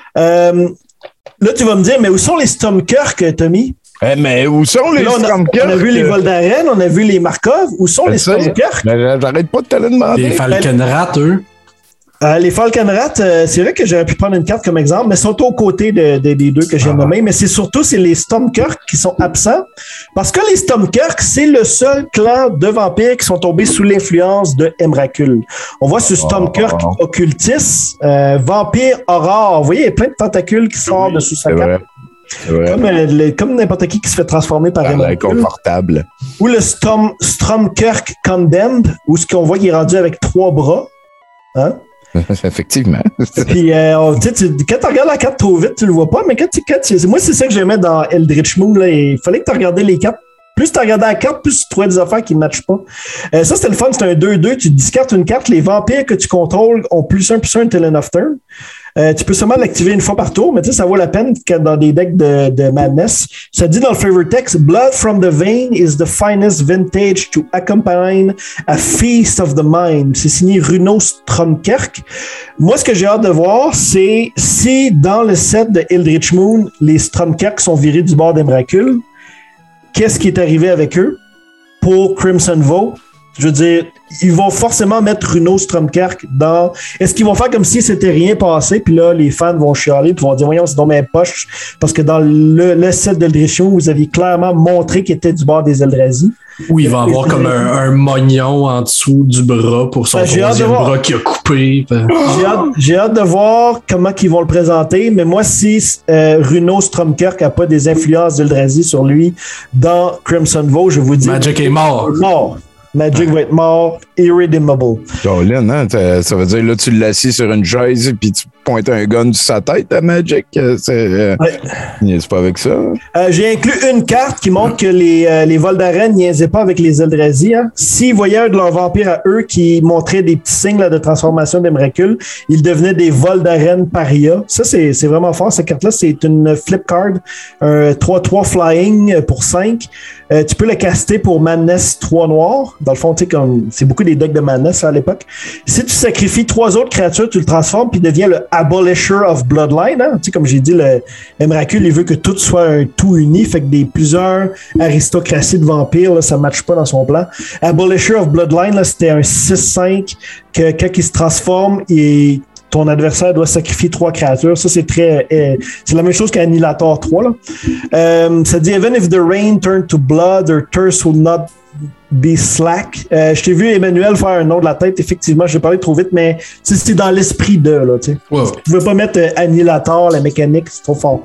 Euh, là, tu vas me dire, mais où sont les Stormkirk, Tommy? Eh, mais où sont les là, on, a, Stormkirk? on a vu les Voldaren, on a vu les Markov. Où sont Ben, les ça, Stormkirk? ben, j'arrête pas de te le demander. Les Falconrat, eux. Euh, les Falconrat, euh, c'est vrai que j'aurais pu prendre une carte comme exemple, mais sont aux côtés de, de, des deux que j'ai ah. nommés. Mais c'est surtout c'est les Stormkirk qui sont absents. Parce que les Stormkirk, c'est le seul clan de vampires qui sont tombés sous l'influence de Emrakul. On voit ce Stormkirk oh. Occultis, euh, vampire aurore. Vous voyez, il y a plein de tentacules qui sortent oui, de sous sa cape. Comme, euh, comme n'importe qui qui se fait transformer par Emrakul. Confortable. Ou le Storm, Stormkirk Condemned, où ce qu'on voit qu'il est rendu avec trois bras. Hein? Effectivement. Puis, euh, tu, quand tu regardes la carte trop vite, tu le vois pas, mais quand tu. Quand tu moi, c'est ça que j'aimais dans Eldritch Moon. Là, il fallait que tu regardais les cartes. Plus tu regardais la carte, plus tu trouvais des affaires qui ne matchent pas. Euh, ça, c'était le fun. C'est un deux deux. Tu discartes une carte. Les vampires que tu contrôles ont plus un, plus un until end of turn. Euh, tu peux seulement l'activer une fois par tour, mais tu sais, ça vaut la peine que dans des decks de, de Madness. Ça dit dans le flavor text, Blood from the vein is the finest vintage to accompany a feast of the mind. C'est signé Runo Stromkirk. Moi, ce que j'ai hâte de voir, c'est si dans le set de Eldritch Moon, les Stromkirk sont virés du bord d'Emrakul, qu'est-ce qui est arrivé avec eux pour Crimson Vow? Je veux dire, ils vont forcément mettre Runo Stromkirk dans... Est-ce qu'ils vont faire comme si c'était rien passé, puis là, les fans vont chialer, puis vont dire, voyons, c'est dans mes poches, parce que dans le, le set d'Eldritch Moon, vous aviez clairement montré qu'il était du bord des Eldrazi. Oui, il va avoir comme un, un mognon en dessous du bras pour son ben, troisième bras qui a coupé. Ben. J'ai, hâte, j'ai hâte de voir comment ils vont le présenter, mais moi, si euh, Runo Stromkirk n'a pas des influences d'Eldrazi sur lui dans Crimson Vow, je vous dis... Magic est mort. Mort. Magic va être mort, irredeemable. Jolene, hein? Ça veut dire là, tu l'assis sur une chaise puis tu pointes un gun sur sa tête à Magic. C'est, euh, ouais. C'est pas avec ça. Euh, j'ai inclus une carte qui montre que les, euh, les Voldaren niaisaient pas avec les Eldrazi. Hein. S'ils voyaient un de leurs vampires à eux qui montrait des petits signes là, de transformation d'Emrakul, ils devenaient des Voldaren paria. Ça, c'est, c'est vraiment fort. Cette carte-là, c'est une flip card, un trois trois flying pour cinq. Euh, tu peux le caster pour Madness trois noirs. Dans le fond, tu sais, comme c'est beaucoup des decks de Madness à l'époque. Si tu sacrifies trois autres créatures, tu le transformes puis devient le Abolisher of Bloodline. Hein? Tu sais, comme j'ai dit, le Emrakul, il veut que tout soit un tout uni. Fait que des plusieurs aristocraties de vampires, là, ça ne matche pas dans son plan. Abolisher of Bloodline, là, c'était un six cinq que quand il se transforme, il ton adversaire doit sacrifier trois créatures. Ça, c'est très... Euh, c'est la même chose qu'Annihilator trois. Là. Euh, ça dit « Even if the rain turn to blood, or thirst will not be slack. Euh, » Je t'ai vu, Emmanuel, faire un nom de la tête. Effectivement, j'ai parlé trop vite, mais c'est dans l'esprit de. Là, wow. Tu ne veux pas mettre euh, Annihilator, la mécanique, c'est trop fort.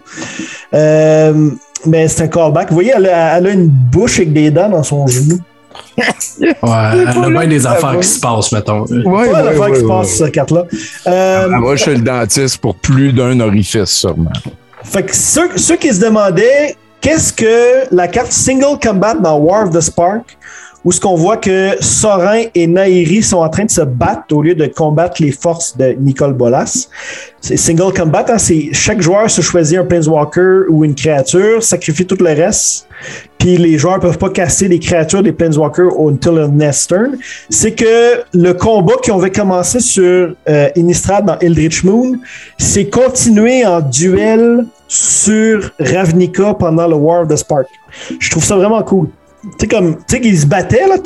Euh, mais c'est un callback. Vous voyez, elle a, elle a une bouche avec des dents dans son genou. Ouais, elle a bien des affaires qui se passent, mettons. Ouais, ouais, ouais, affaires ouais, qui se passent sur cette carte-là. Euh, ah, moi, je suis le dentiste pour plus d'un orifice, sûrement. Fait que ceux, ceux qui se demandaient qu'est-ce que la carte Single Combat dans War of the Spark, où ce qu'on voit que Sorin et Nairi sont en train de se battre au lieu de combattre les forces de Nicole Bolas. C'est Single Combat, hein, c'est chaque joueur se choisit un Planeswalker ou une créature, sacrifie tout le reste, puis les joueurs peuvent pas casser des créatures des Planeswalkers until the next turn. C'est que le combat qui avait commencé sur euh, Innistrad dans Eldritch Moon, c'est continué en duel sur Ravnica pendant le War of the Spark. Je trouve ça vraiment cool. Tu sais, comme, tu sais, qu'ils se battaient, là.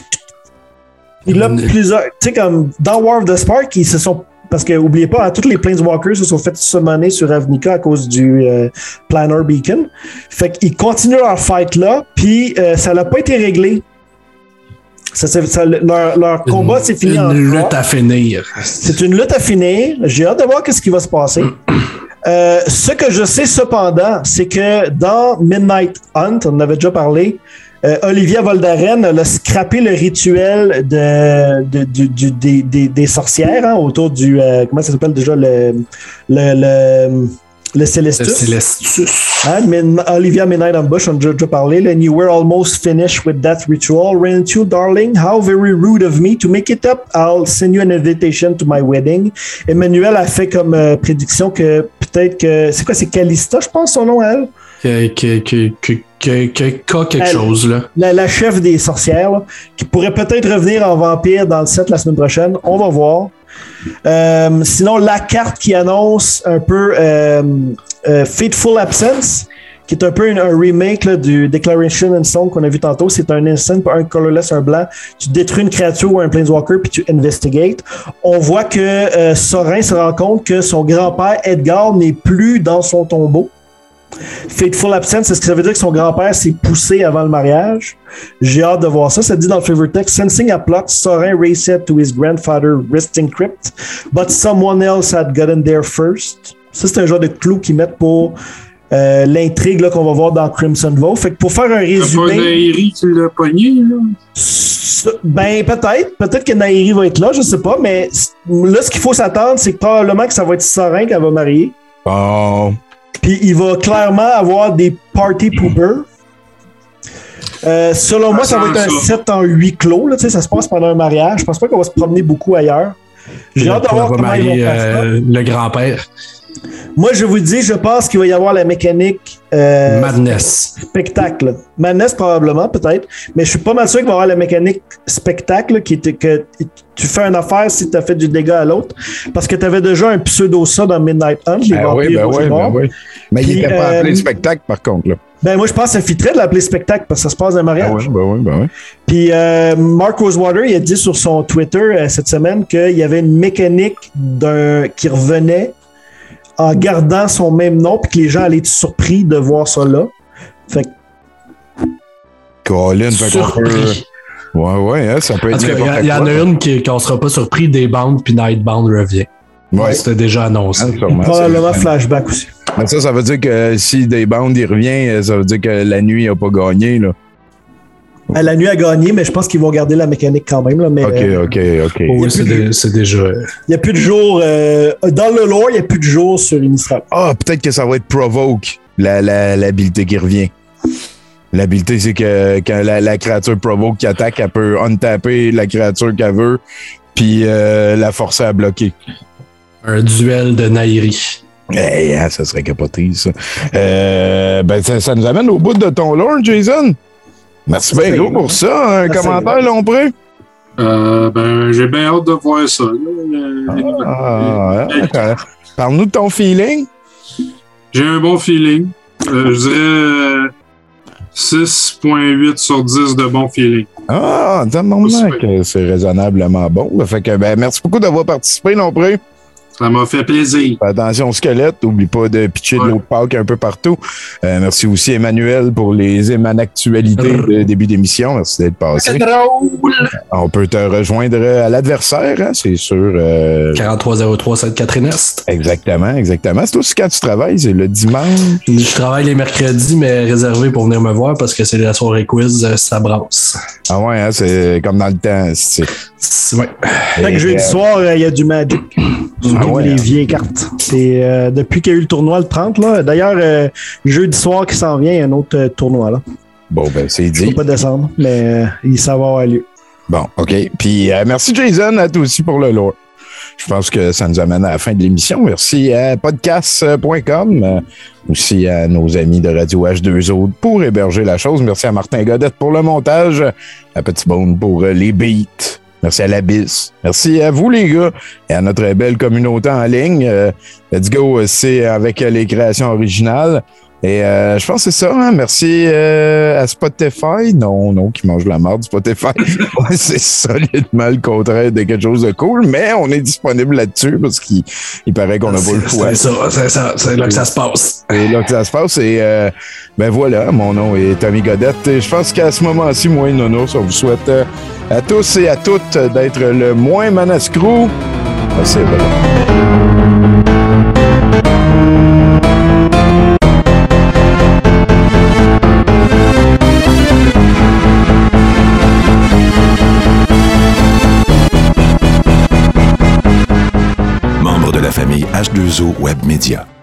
Il y a plusieurs. Tu sais, comme, dans War of the Spark, ils se sont. Parce que, oubliez pas, hein, tous les Planeswalkers se sont fait summoner sur Ravnica à cause du euh, Planar Beacon. Fait qu'ils continuent leur fight là, puis euh, ça n'a pas été réglé. Ça, c'est, ça, leur, leur combat s'est fini en une lutte à finir. C'est une lutte à finir. J'ai hâte de voir ce qui va se passer. Euh, ce que je sais cependant, c'est que dans Midnight Hunt, on en avait déjà parlé, euh, Olivia Voldaren a scrappé le rituel de, de, du, du, des, des, des sorcières hein, autour du... Euh, comment ça s'appelle déjà? Le, le, le, le Celestus. Le Celestus. Hein, Min- Olivia Midnight Ambush, on a déjà, déjà parlé. And you were almost finished with that ritual. Ran you, darling. How very rude of me. To make it up, I'll send you an invitation to my wedding. Emmanuel a fait comme euh, prédiction que peut-être que... C'est quoi? C'est Calista, je pense, son nom à elle? Que, que, que, que, que, que, que quelque Elle, chose, là. La, la chef des sorcières, là, qui pourrait peut-être revenir en vampire dans le set la semaine prochaine. On va voir. Euh, sinon, la carte qui annonce un peu euh, euh, Fateful Absence, qui est un peu une, un remake là, du Declaration and Stone qu'on a vu tantôt. C'est un instant, un colorless, un blanc. Tu détruis une créature ou un planeswalker puis tu investigates. On voit que euh, Sorin se rend compte que son grand-père Edgar n'est plus dans son tombeau. Fateful Absence, est-ce que ça veut dire que son grand-père s'est poussé avant le mariage? J'ai hâte de voir ça. Ça dit dans le flavor text, sensing a plot, Sorin raced to his grandfather's resting crypt, but someone else had gotten there first. Ça, c'est un genre de clou qu'ils mettent pour euh, l'intrigue là, qu'on va voir dans Crimson Vow. Fait que pour faire un résumé... C'est pas Nairi qui l'a pogné, là? Ben, peut-être. Peut-être que Nairi va être là, je sais pas, mais là, ce qu'il faut s'attendre, c'est que probablement que ça va être Sorin qu'elle va marier. Oh... Puis il va clairement avoir des party poopers. Euh, selon moi, ça va être un set en huis clos. Là, ça se passe pendant un mariage. Je pense pas qu'on va se promener beaucoup ailleurs. J'ai hâte de voir comment ils vont faire ça. Euh, le grand-père. Moi, je vous dis, je pense qu'il va y avoir la mécanique euh, Madness. Spectacle. Madness, probablement, peut-être. Mais je suis pas mal sûr qu'il va y avoir la mécanique spectacle qui était que tu fais une affaire si tu as fait du dégât à l'autre. Parce que tu avais déjà un pseudo-ça dans Midnight Hunt. Les ben oui, ben oui, ben oui. Mais Puis, il n'était pas euh, appelé spectacle, par contre. Là. Ben moi, je pense que ça fitterait de l'appeler spectacle parce que ça se passe dans un mariage. Ben oui, ben oui, ben oui. Puis euh, Mark Rosewater, il a dit sur son Twitter euh, cette semaine qu'il y avait une mécanique d'un qui revenait en gardant son même nom puis que les gens allaient être surpris de voir ça là. Fait que... Colin, fait qu'on peut... Ouais, ouais, hein, ça peut être... Il y en a une qui, qu'on sera pas surpris, Daybound puis Nightbound revient. Ouais. C'était déjà annoncé. Ah, sûrement, probablement flashback aussi. Mais ça, ça veut dire que si Daybound il revient, ça veut dire que la nuit n'a pas gagné, là. À la nuit a gagné, mais je pense qu'ils vont garder la mécanique quand même. Là, mais, OK, euh, OK, OK. Oui, c'est, de, c'est déjà... Il n'y a plus de jours... Euh, dans le lore, il n'y a plus de jours sur Innistrad. Ah, peut-être que ça va être Provoke, la, la, l'habilité qui revient. L'habilité, c'est que quand la, la créature Provoke qui attaque, elle peut untapper la créature qu'elle veut, puis euh, la forcer à bloquer. Un duel de Nairi. Hey, hein, ça serait capoté, ça. Euh, ben, ça. Ça nous amène au bout de ton lore, Jason. Merci bien gros pour ça. Un Merci commentaire, Lompré? Euh, ben, j'ai bien hâte de voir ça. Là. Ah, ah, parle-nous de ton feeling. J'ai un bon feeling. Euh, je dirais six virgule huit sur dix de bon feeling. Ah, demande que c'est raisonnablement bon. Fait que, ben, merci beaucoup d'avoir participé, Lompré. Ça m'a fait plaisir. Fais attention au squelette, n'oublie pas de pitcher de l'eau de Pâques un peu partout. Euh, merci aussi Emmanuel pour les émanactualités de début d'émission. Merci d'être passé. C'est drôle! On peut te rejoindre à l'adversaire, hein, c'est sûr. Euh... quarante-trois zéro trois Sainte-Catherine-Est. Exactement, exactement. C'est aussi quand tu travailles, c'est le dimanche. Je travaille les mercredis, mais réservé pour venir me voir parce que c'est la soirée quiz, ça brasse. Ah ouais, hein, c'est comme dans le temps. C'est... Ouais. Fait que jeudi soir, il euh, y a du Magic. Ah ouais, les hein. vieilles cartes. C'est, euh, depuis qu'il y a eu le tournoi le trente, là. D'ailleurs, euh, jeudi soir qui s'en vient, il y a un autre euh, tournoi. Là. Bon, ben c'est Je ne dit. peux pas descendre, mais euh, ça va avoir lieu. Bon, OK. Puis euh, merci Jason, à toi aussi pour le lore. Je pense que ça nous amène à la fin de l'émission. Merci à podcast point com, euh, aussi à nos amis de Radio H deux O pour héberger la chose. Merci à Martin Godette pour le montage, à Petit Bone pour euh, les beats. Merci à l'Abyss. Merci à vous, les gars, et à notre belle communauté en ligne. Euh, let's go, c'est avec les créations originales. Et euh, je pense que c'est ça. Hein? Merci euh, à Spotify. Non, non, qui mange la merde, Spotify. Ouais, c'est solidement le contraire de quelque chose de cool, mais on est disponible là-dessus parce qu'il il paraît qu'on n'a pas le choix. C'est ça, c'est ça, c'est là que ça se passe. C'est là que ça se passe. Et euh, ben voilà, mon nom est Tommy Godette. Et je pense qu'à ce moment-ci, moi et Nono, on vous souhaite euh, à tous et à toutes d'être le moins manascrou possible. Membre de la famille H deux O Web Media.